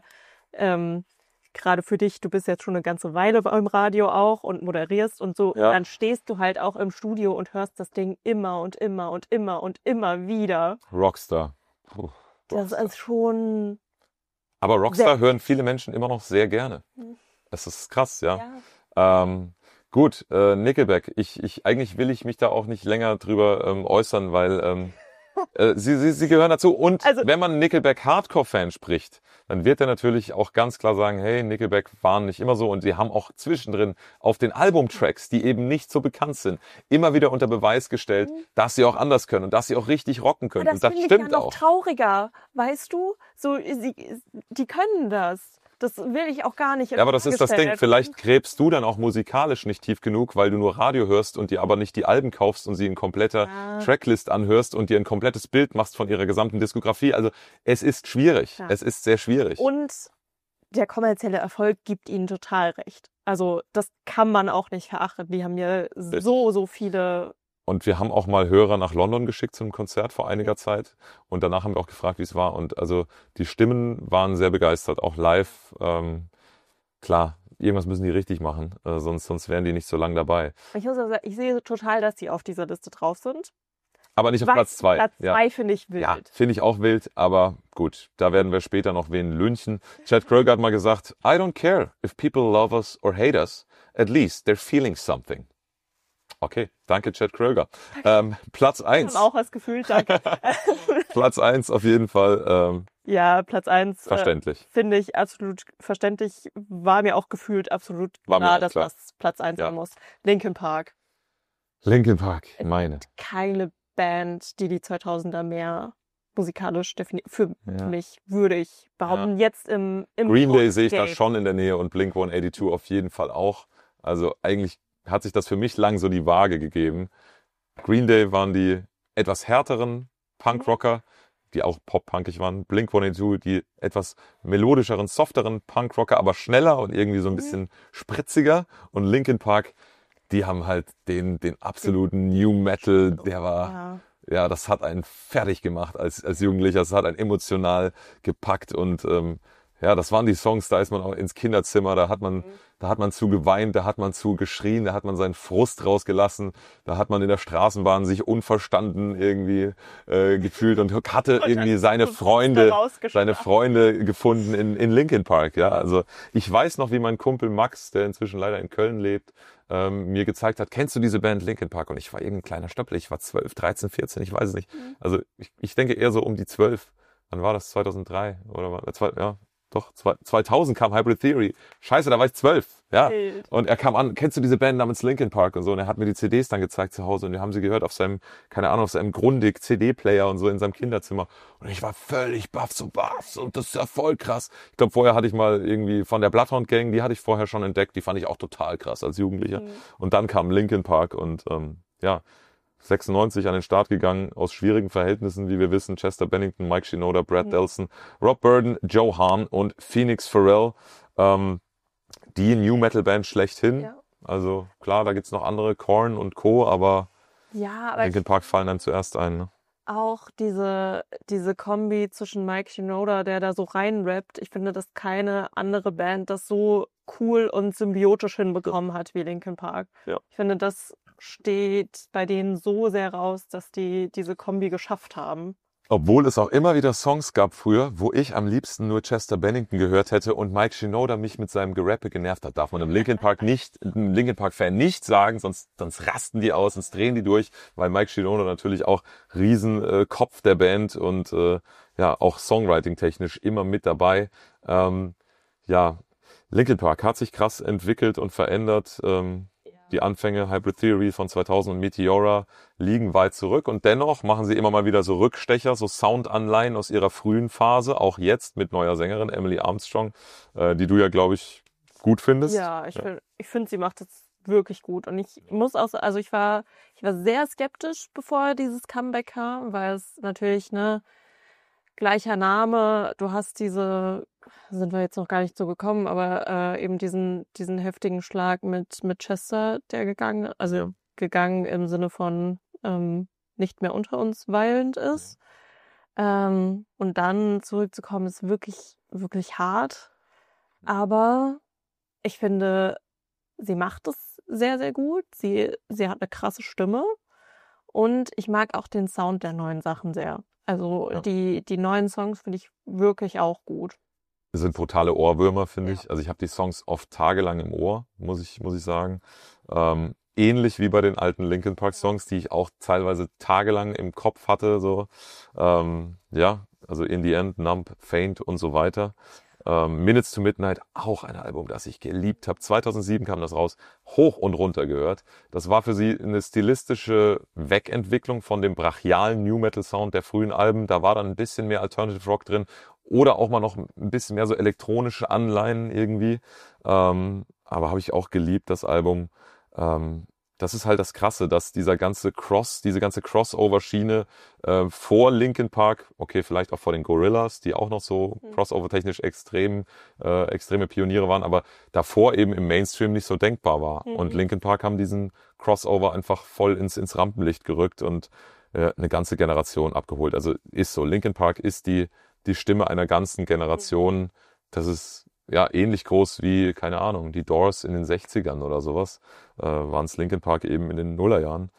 gerade für dich, du bist jetzt schon eine ganze Weile beim Radio auch und moderierst und so, dann stehst du halt auch im Studio und hörst das Ding immer und immer und immer und immer wieder. Rockstar. Das ist schon... Aber Rockstar hören viele Menschen immer noch sehr gerne. Das ist krass, ja. Gut, Nickelback. Eigentlich will ich mich da auch nicht länger drüber äußern, weil sie gehören dazu. Und wenn man Nickelback Hardcore-Fan spricht, dann wird er natürlich auch ganz klar sagen, hey, Nickelback waren nicht immer so, und sie haben auch zwischendrin auf den Albumtracks, die eben nicht so bekannt sind, immer wieder unter Beweis gestellt, dass sie auch anders können und dass sie auch richtig rocken können. Aber das und das stimmt ja noch trauriger, weißt du? So, die können das. Das will ich auch gar nicht. Ja, aber das ist das Ding. Vielleicht gräbst du dann auch musikalisch nicht tief genug, weil du nur Radio hörst und dir aber nicht die Alben kaufst und sie in kompletter Tracklist anhörst und dir ein komplettes Bild machst von ihrer gesamten Diskografie. Also es ist schwierig. Ja. Es ist sehr schwierig. Und der kommerzielle Erfolg gibt ihnen total recht. Also das kann man auch nicht verachten. Die haben ja so viele... Und wir haben auch mal Hörer nach London geschickt zu einem Konzert vor einiger Zeit. Und danach haben wir auch gefragt, wie es war. Und also die Stimmen waren sehr begeistert, auch live. Klar, irgendwas müssen die richtig machen, sonst wären die nicht so lang dabei. Ich muss aber sagen, ich sehe total, dass die auf dieser Liste drauf sind. Aber nicht auf Platz 2. Platz 2 finde ich wild. Ja, finde ich auch wild, aber gut, da werden wir später noch wen lynchen. Chad Kroeger hat mal gesagt, I don't care if people love us or hate us, at least they're feeling something. Okay, danke Chad Kroeger. Platz 1. Ich habe auch was gefühlt, danke. Platz 1 auf jeden Fall. Ja, Platz 1 verständlich. Finde ich absolut verständlich. War mir auch gefühlt absolut klar, dass das Platz 1 sein muss. Linkin Park. Linkin Park, meine. Keine Band, die 2000er mehr musikalisch definiert. Für mich würde ich behaupten, jetzt im Green Day sehe ich da schon in der Nähe und Blink-182 auf jeden Fall auch. Also eigentlich hat sich das für mich lang so die Waage gegeben. Green Day waren die etwas härteren Punkrocker, die auch pop-punkig waren. Blink-182 die etwas melodischeren, softeren Punkrocker, aber schneller und irgendwie so ein bisschen spritziger. Und Linkin Park, die haben halt den absoluten New Metal, der war, ja, das hat einen fertig gemacht als Jugendlicher, das hat einen emotional gepackt und ja, das waren die Songs, da ist man auch ins Kinderzimmer, da hat man zu geweint, da hat man zu geschrien, da hat man seinen Frust rausgelassen, da hat man in der Straßenbahn sich unverstanden irgendwie gefühlt und hatte irgendwie seine Freunde gefunden in Linkin Park. Ja, also ich weiß noch, wie mein Kumpel Max, der inzwischen leider in Köln lebt, mir gezeigt hat, kennst du diese Band Linkin Park? Und ich war irgendein kleiner Stöppel, ich war 12, 13, 14, ich weiß es nicht. Also ich denke eher so um die 12. Wann war das? 2003 oder ja. Doch, 2000 kam Hybrid Theory. Scheiße, da war ich 12. Ja. Und er kam an, kennst du diese Band namens Linkin Park und so? Und er hat mir die CDs dann gezeigt zu Hause und wir haben sie gehört auf seinem, keine Ahnung, auf seinem Grundig CD-Player und so in seinem Kinderzimmer. Und ich war völlig baff und das ist ja voll krass. Ich glaube, vorher hatte ich mal irgendwie von der Bloodhound Gang, die hatte ich vorher schon entdeckt, die fand ich auch total krass als Jugendlicher. Und dann kam Linkin Park und ja, 96 an den Start gegangen, aus schwierigen Verhältnissen, wie wir wissen. Chester Bennington, Mike Shinoda, Brad Delson, Rob Burden, Joe Hahn und Phoenix Pharrell. Die New Metal Band schlechthin. Ja. Also klar, da gibt's noch andere, Korn und Co., aber Linkin Park fallen dann zuerst ein. Ne? Auch diese Kombi zwischen Mike Shinoda, der da so reinrappt, ich finde, dass keine andere Band das so cool und symbiotisch hinbekommen hat wie Linkin Park. Ja. Ich finde, das steht bei denen so sehr raus, dass die diese Kombi geschafft haben. Obwohl es auch immer wieder Songs gab früher, wo ich am liebsten nur Chester Bennington gehört hätte und Mike Shinoda mich mit seinem Gerappe genervt hat. Darf man einem Linkin Park-Fan nicht sagen, sonst rasten die aus, sonst drehen die durch, weil Mike Shinoda natürlich auch Kopf der Band und ja auch Songwriting-technisch immer mit dabei. Ja, Linkin Park hat sich krass entwickelt und verändert. Die Anfänge Hybrid Theory von 2000 und Meteora liegen weit zurück und dennoch machen sie immer mal wieder so Rückstecher, so Soundanleihen aus ihrer frühen Phase, auch jetzt mit neuer Sängerin Emily Armstrong, die du ja, glaube ich, gut findest. Ja, ich finde, sie macht das wirklich gut und ich muss auch, also ich war sehr skeptisch, bevor dieses Comeback kam, weil es natürlich, gleicher Name, du hast sind wir jetzt noch gar nicht so gekommen, aber eben diesen heftigen Schlag mit Chester, der gegangen im Sinne von nicht mehr unter uns weilend ist. Und dann zurückzukommen, ist wirklich, wirklich hart. Aber ich finde, sie macht es sehr, sehr gut. Sie hat eine krasse Stimme und ich mag auch den Sound der neuen Sachen sehr. Also die neuen Songs finde ich wirklich auch gut. Das sind brutale Ohrwürmer, finde ich. Also ich habe die Songs oft tagelang im Ohr, muss ich sagen. Ähnlich wie bei den alten Linkin Park Songs, die ich auch teilweise tagelang im Kopf hatte. So ja, also In the End, Numb, Faint und so weiter. Minutes to Midnight, auch ein Album, das ich geliebt habe. 2007 kam das raus, hoch und runter gehört. Das war für sie eine stilistische Wegentwicklung von dem brachialen New Metal Sound der frühen Alben. Da war dann ein bisschen mehr Alternative Rock drin oder auch mal noch ein bisschen mehr so elektronische Anleihen irgendwie. Aber habe ich auch geliebt, das Album. Das ist halt das Krasse, dass diese ganze Crossover-Schiene vor Linkin Park, okay, vielleicht auch vor den Gorillaz, die auch noch so crossover-technisch extreme Pioniere waren, aber davor eben im Mainstream nicht so denkbar war. Und Linkin Park haben diesen Crossover einfach voll ins Rampenlicht gerückt und eine ganze Generation abgeholt. Also ist so, Linkin Park ist die Stimme einer ganzen Generation. Das ist ja ähnlich groß wie, keine Ahnung, die Doors in den 60ern oder sowas. Waren es Linkin Park eben in den Nullerjahren.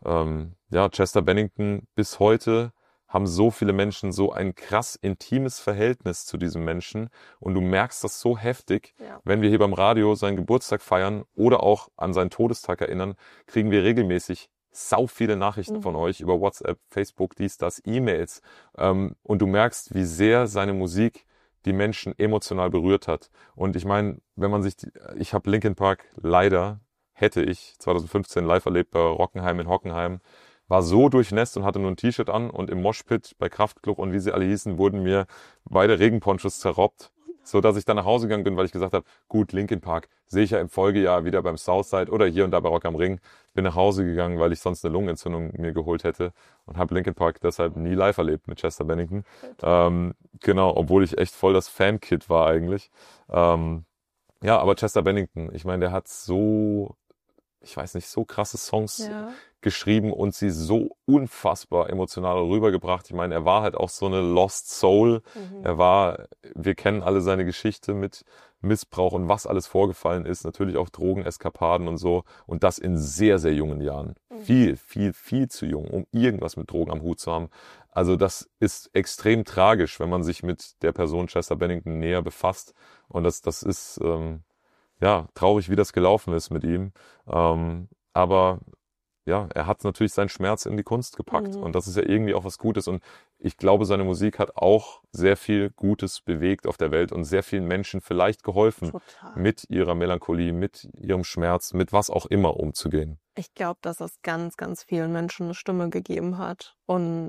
ja, Chester Bennington bis heute haben so viele Menschen so ein krass intimes Verhältnis zu diesem Menschen und du merkst das so heftig, Ja. wenn wir hier beim Radio seinen Geburtstag feiern oder auch an seinen Todestag erinnern, kriegen wir regelmäßig sau viele Nachrichten von euch über WhatsApp, Facebook, dies, das, E-Mails und du merkst, wie sehr seine Musik die Menschen emotional berührt hat. Und ich meine, wenn man sich, ich habe Linkin Park leider, hätte ich 2015 live erlebt bei Rockenheim in Hockenheim, war so durchnässt und hatte nur ein T-Shirt an und im Moshpit bei Kraftklub und wie sie alle hießen, wurden mir beide Regenponchos zerrobbt, so dass ich dann nach Hause gegangen bin, weil ich gesagt habe, gut, Linkin Park sehe ich ja im Folgejahr wieder beim Southside oder hier und da bei Rock am Ring. Bin nach Hause gegangen, weil ich sonst eine Lungenentzündung mir geholt hätte und habe Linkin Park deshalb nie live erlebt mit Chester Bennington. Genau, obwohl ich echt voll das Fankid war eigentlich. Ja, aber Chester Bennington, ich meine, der hat so, ich weiß nicht, so krasse Songs geschrieben und sie so unfassbar emotional rübergebracht. Ich meine, er war halt auch so eine Lost Soul. Wir kennen alle seine Geschichte mit Missbrauch und was alles vorgefallen ist. Natürlich auch Drogeneskapaden und so. Und das in sehr, sehr jungen Jahren. Viel, viel, viel zu jung, um irgendwas mit Drogen am Hut zu haben. Also das ist extrem tragisch, wenn man sich mit der Person Chester Bennington näher befasst. Und das ist ja traurig, wie das gelaufen ist mit ihm. Aber ja, er hat natürlich seinen Schmerz in die Kunst gepackt und das ist ja irgendwie auch was Gutes und ich glaube, seine Musik hat auch sehr viel Gutes bewegt auf der Welt und sehr vielen Menschen vielleicht geholfen, mit ihrer Melancholie, mit ihrem Schmerz, mit was auch immer umzugehen. Ich glaube, dass es ganz, ganz vielen Menschen eine Stimme gegeben hat und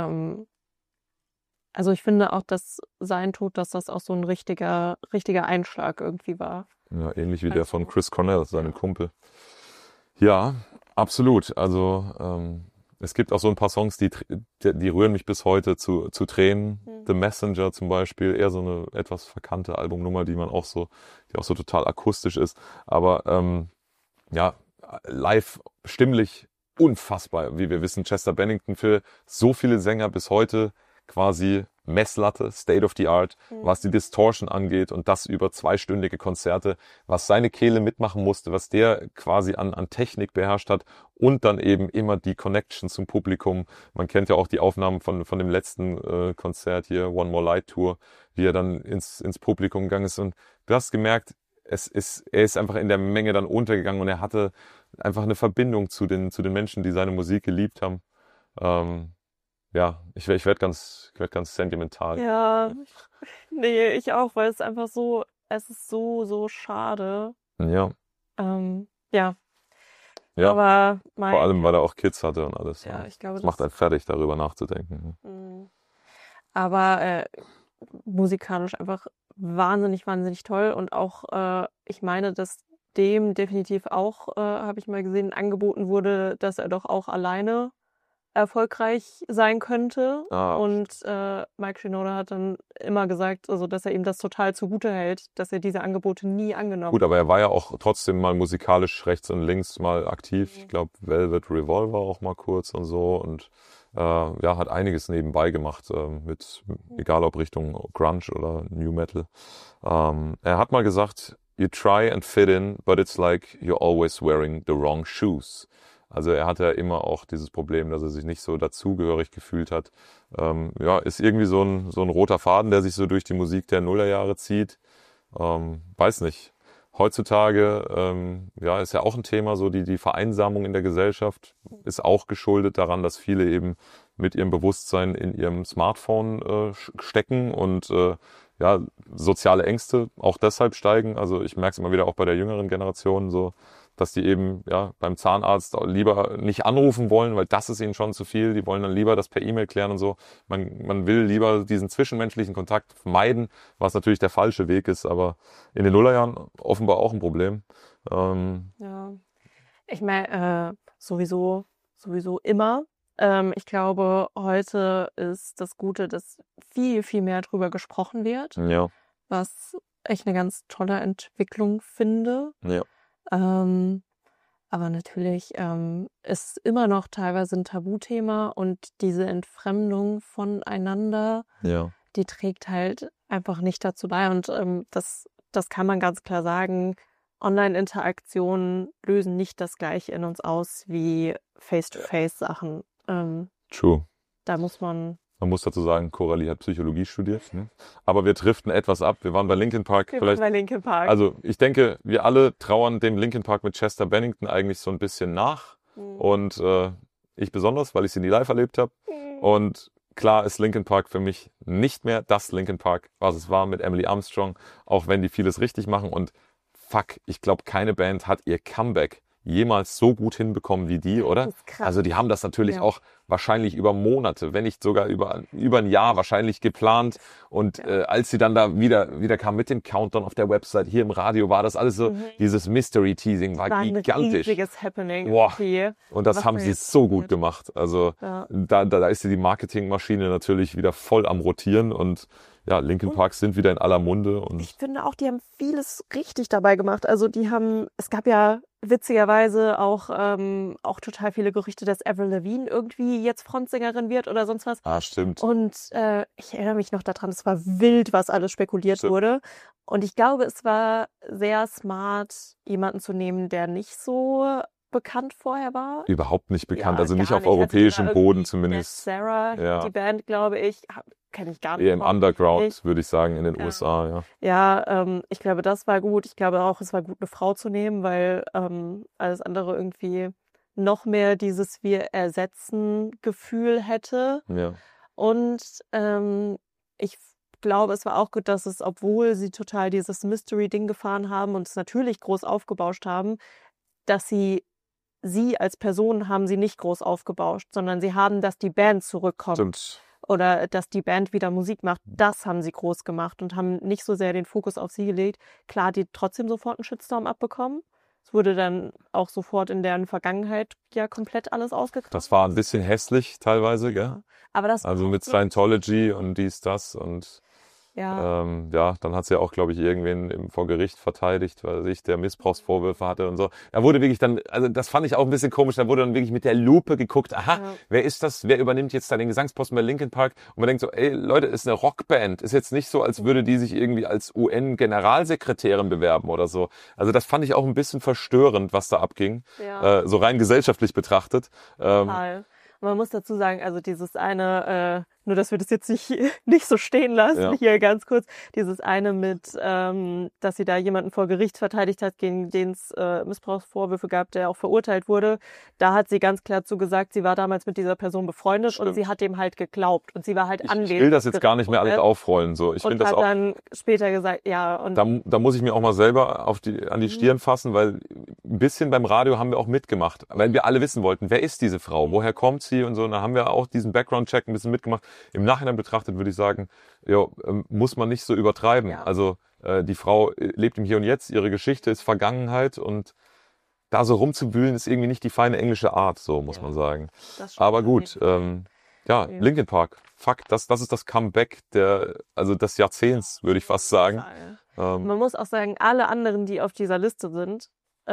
also ich finde auch, dass sein Tod, dass das auch so ein richtiger Einschlag irgendwie war. Ja, ähnlich wie der von Chris Cornell, seinem Kumpel. Ja, absolut. Also es gibt auch so ein paar Songs, die rühren mich bis heute zu Tränen. The Messenger zum Beispiel, eher so eine etwas verkannte Albumnummer, die auch so total akustisch ist. Aber ja, live stimmlich unfassbar, wie wir wissen. Chester Bennington für so viele Sänger bis heute quasi Messlatte, State of the Art, was die Distortion angeht und das über 2-stündige Konzerte, was seine Kehle mitmachen musste, was der quasi an Technik beherrscht hat und dann eben immer die Connection zum Publikum. Man kennt ja auch die Aufnahmen von dem letzten Konzert hier, One More Light Tour, wie er dann ins Publikum gegangen ist und du hast gemerkt, er ist einfach in der Menge dann untergegangen und er hatte einfach eine Verbindung zu den Menschen, die seine Musik geliebt haben. Ja, ich werd ganz sentimental. Ja, nee, ich auch, weil es einfach so, es ist so schade. Ja. Ja. Ja. Aber vor allem, weil er auch Kids hatte und alles. Ja, ich glaube, das macht einen fertig, darüber nachzudenken. Aber musikalisch einfach wahnsinnig toll und auch, ich meine, dass dem definitiv auch, habe ich mal gesehen, angeboten wurde, dass er doch auch alleine erfolgreich sein könnte. Und Mike Shinoda hat dann immer gesagt, also dass er ihm das total zugute hält, dass er diese Angebote nie angenommen hat. Gut, aber er war ja auch trotzdem mal musikalisch rechts und links mal aktiv. Ich glaube, Velvet Revolver auch mal kurz und so und ja, hat einiges nebenbei gemacht, egal ob Richtung Grunge oder New Metal. Er hat mal gesagt, you try and fit in, but it's like you're always wearing the wrong shoes. Also er hatte ja immer auch dieses Problem, dass er sich nicht so dazugehörig gefühlt hat. Ja, ist irgendwie so ein roter Faden, der sich so durch die Musik der Nullerjahre zieht. Weiß nicht. Heutzutage, ja, ist ja auch ein Thema, so die Vereinsamung in der Gesellschaft ist auch geschuldet daran, dass viele eben mit ihrem Bewusstsein in ihrem Smartphone stecken und ja, soziale Ängste auch deshalb steigen. Also ich merke es immer wieder auch bei der jüngeren Generation so, dass die eben ja beim Zahnarzt lieber nicht anrufen wollen, weil das ist ihnen schon zu viel. Die wollen dann lieber das per E-Mail klären und so. Man will lieber diesen zwischenmenschlichen Kontakt vermeiden, was natürlich der falsche Weg ist, aber in den Nullerjahren offenbar auch ein Problem. Ja, ich meine, sowieso immer. Ich glaube, heute ist das Gute, dass viel, viel mehr drüber gesprochen wird. Ja. Was ich eine ganz tolle Entwicklung finde. Ja. Aber natürlich ist immer noch teilweise ein Tabuthema und diese Entfremdung voneinander, die trägt halt einfach nicht dazu bei. Und das kann man ganz klar sagen. Online-Interaktionen lösen nicht das Gleiche in uns aus wie Face-to-Face-Sachen. True. Da muss man... Man muss dazu sagen, Coralie hat Psychologie studiert. Ne? Aber wir driften etwas ab. Wir waren bei Linkin Park. Also ich denke, wir alle trauern dem Linkin Park mit Chester Bennington eigentlich so ein bisschen nach. Und ich besonders, weil ich sie nie live erlebt habe. Und klar ist Linkin Park für mich nicht mehr das Linkin Park, was es war mit Emily Armstrong. Auch wenn die vieles richtig machen. Und fuck, ich glaube, keine Band hat ihr Comeback jemals so gut hinbekommen wie die, oder? Das ist krass. Also die haben das natürlich auch wahrscheinlich über Monate, wenn nicht sogar über ein Jahr wahrscheinlich geplant. Und als sie dann da wieder kam mit dem Countdown auf der Website, hier im Radio, war das alles so, dieses Mystery-Teasing war gigantisch. Ein riesiges Happening. Boah. Und das haben sie so gut gemacht. Also da ist die Marketingmaschine natürlich wieder voll am Rotieren und ja, Linkin Park sind wieder in aller Munde. Und ich finde auch, die haben vieles richtig dabei gemacht. Also es gab ja witzigerweise auch total viele Gerüchte, dass Avril Lavigne irgendwie jetzt Frontsängerin wird oder sonst was. Ah, stimmt. Und ich erinnere mich noch daran, es war wild, was alles spekuliert wurde. Und ich glaube, es war sehr smart, jemanden zu nehmen, der nicht so bekannt vorher war. Überhaupt nicht bekannt, Ja, also nicht gar auf nicht. europäischem Also Boden irgendwie zumindest. Sarah, die Band, glaube ich, kenne ich gar nicht. Eher im Underground, nicht. würde ich sagen, in den USA, ja. Ja, ich glaube, das war gut. Ich glaube auch, es war gut, eine Frau zu nehmen, weil alles andere irgendwie noch mehr dieses Wir ersetzen Gefühl hätte. Ja. Und ich glaube, es war auch gut, dass es, obwohl sie total dieses Mystery-Ding gefahren haben und es natürlich groß aufgebauscht haben, dass sie als Person haben sie nicht groß aufgebauscht, sondern sie haben, dass die Band zurückkommt. Stimmt. Oder dass die Band wieder Musik macht, das haben sie groß gemacht und haben nicht so sehr den Fokus auf sie gelegt. Klar, die trotzdem sofort einen Shitstorm abbekommen. Es wurde dann auch sofort in deren Vergangenheit ja komplett alles ausgekramt. Das war ein bisschen hässlich teilweise, gell? Aber das also mit Scientology und dies, das und dann hat sie ja auch, glaube ich, irgendwen vor Gericht verteidigt, weil sich der Missbrauchsvorwürfe hatte und so. Da wurde wirklich dann, also das fand ich auch ein bisschen komisch, da wurde dann wirklich mit der Lupe geguckt, wer ist das, wer übernimmt jetzt da den Gesangsposten bei Linkin Park? Und man denkt so, ey Leute, ist eine Rockband, ist jetzt nicht so, als würde die sich irgendwie als UN-Generalsekretärin bewerben oder so. Also das fand ich auch ein bisschen verstörend, was da abging, so rein gesellschaftlich betrachtet. Total. Man muss dazu sagen, also dieses eine, nur dass wir das jetzt nicht so stehen lassen, hier ganz kurz, dieses eine mit, dass sie da jemanden vor Gericht verteidigt hat, gegen den es Missbrauchsvorwürfe gab, der auch verurteilt wurde, da hat sie ganz klar zu gesagt, sie war damals mit dieser Person befreundet und sie hat dem halt geglaubt und sie war halt anwesend. Ich will das jetzt gar nicht mehr alles aufrollen. So. Ich und finde das hat auch, dann später gesagt, ja. Und da muss ich mir auch mal selber an die Stirn fassen, weil ein bisschen beim Radio haben wir auch mitgemacht, weil wir alle wissen wollten, wer ist diese Frau, woher kommt sie und so. Und da haben wir auch diesen Background-Check ein bisschen mitgemacht. Im Nachhinein betrachtet würde ich sagen, muss man nicht so übertreiben. Ja. Also die Frau lebt im Hier und Jetzt, ihre Geschichte ist Vergangenheit und da so rumzuwühlen ist irgendwie nicht die feine englische Art, so muss man sagen. Aber gut, Linkin Park, fuck, das ist das Comeback des Jahrzehnts, würde ich fast sagen. Man muss auch sagen, alle anderen, die auf dieser Liste sind,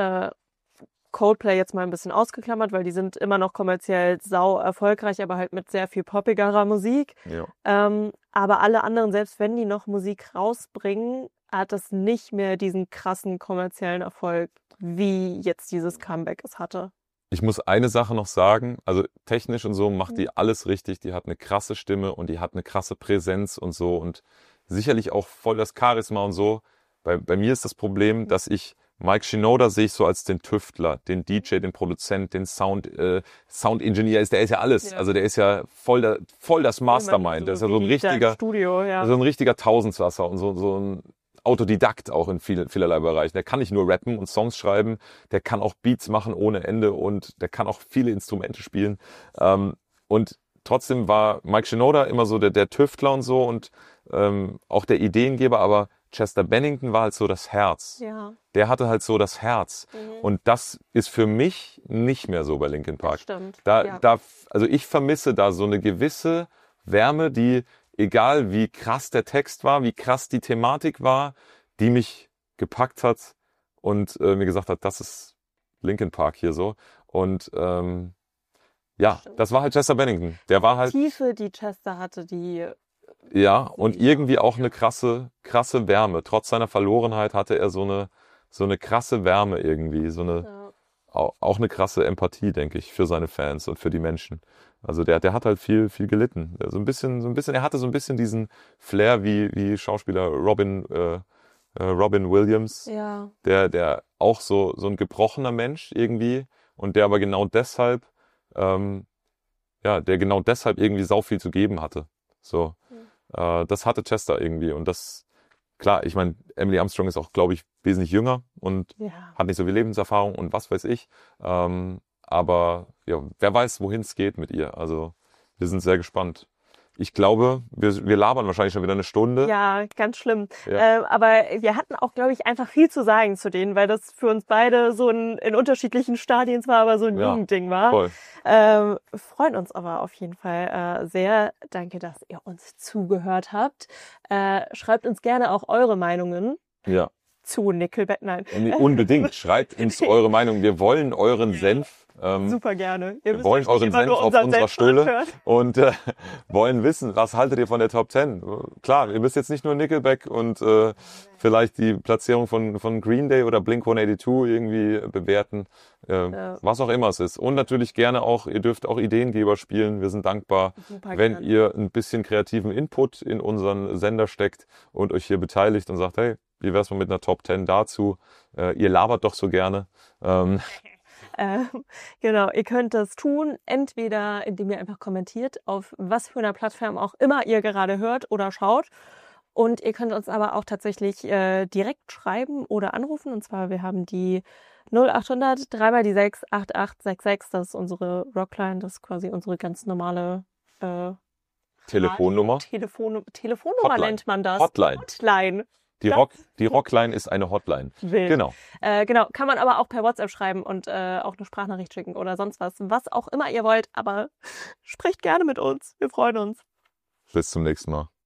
Coldplay jetzt mal ein bisschen ausgeklammert, weil die sind immer noch kommerziell sau erfolgreich, aber halt mit sehr viel poppigerer Musik. Ja. Aber alle anderen, selbst wenn die noch Musik rausbringen, hat das nicht mehr diesen krassen kommerziellen Erfolg, wie jetzt dieses Comeback es hatte. Ich muss eine Sache noch sagen, also technisch und so macht die alles richtig, die hat eine krasse Stimme und die hat eine krasse Präsenz und so und sicherlich auch voll das Charisma und so. Bei mir ist das Problem, dass ich Mike Shinoda sehe ich so als den Tüftler, den DJ, den Produzent, den Sound-Engineer, der ist ja alles. Ja. Also der ist ja voll das Mastermind. Der ist ja so ein richtiger, so ein richtiger Tausendsasser und so ein Autodidakt auch in vielerlei Bereichen. Der kann nicht nur rappen und Songs schreiben, der kann auch Beats machen ohne Ende und der kann auch viele Instrumente spielen. Und trotzdem war Mike Shinoda immer so der Tüftler und so und auch der Ideengeber, aber Chester Bennington war halt so das Herz. Ja. Der hatte halt so das Herz. Und das ist für mich nicht mehr so bei Linkin Park. Das stimmt. Also ich vermisse da so eine gewisse Wärme, die, egal wie krass der Text war, wie krass die Thematik war, die mich gepackt hat und mir gesagt hat, das ist Linkin Park hier so. Und das war halt Chester Bennington. Der war halt die Tiefe, die Chester hatte, die ja, und irgendwie auch eine krasse Wärme. Trotz seiner Verlorenheit hatte er so eine krasse Wärme irgendwie, auch eine krasse Empathie, denke ich, für seine Fans und für die Menschen. Also der hat halt viel gelitten. Er hatte so ein bisschen diesen Flair wie Schauspieler Robin Williams, Ja. der auch so ein gebrochener Mensch irgendwie und der aber genau deshalb, der genau deshalb irgendwie sau viel zu geben hatte. So, das hatte Chester irgendwie und das, klar, ich meine, Emily Armstrong ist auch, glaube ich, wesentlich jünger und Ja. hat nicht so viel Lebenserfahrung und was weiß ich. Aber ja, wer weiß, wohin es geht mit ihr. Also wir sind sehr gespannt. Ich glaube, wir labern wahrscheinlich schon wieder eine Stunde. Ja, ganz schlimm. Ja. Aber wir hatten auch, glaube ich, einfach viel zu sagen zu denen, weil das für uns beide so in unterschiedlichen Stadien zwar, aber so ein Ja, Jugendding war. Voll. Freuen uns aber auf jeden Fall sehr. Danke, dass ihr uns zugehört habt. Schreibt uns gerne auch eure Meinungen Ja. zu Nickelback. Nein. Nee, unbedingt. Schreibt uns eure Meinung. Wir wollen euren Senf. Super gerne. Wir wollen euren Senf auf unserer Stühle und wollen wissen, was haltet ihr von der Top 10? Klar, ihr müsst jetzt nicht nur Nickelback und vielleicht die Platzierung von Green Day oder Blink-182 irgendwie bewerten, was auch immer es ist. Und natürlich gerne auch, ihr dürft auch Ideengeber spielen. Wir sind dankbar, wenn ihr ein bisschen kreativen Input in unseren Sender steckt und euch hier beteiligt und sagt, hey, wie wär's mal mit einer Top 10 dazu? Ihr labert doch so gerne. Genau, ihr könnt das tun, entweder indem ihr einfach kommentiert, auf was für einer Plattform auch immer ihr gerade hört oder schaut. Und ihr könnt uns aber auch tatsächlich direkt schreiben oder anrufen. Und zwar, wir haben die 0800 3 mal die 6 8866. Das ist unsere Rockline, das ist quasi unsere ganz normale Telefonnummer. Telefonnummer Hotline. nennt man das. Hotline. Die Rockline ist eine Hotline. Wild. Genau. Genau, kann man aber auch per WhatsApp schreiben und auch eine Sprachnachricht schicken oder sonst was auch immer ihr wollt. Aber sprecht gerne mit uns. Wir freuen uns. Bis zum nächsten Mal.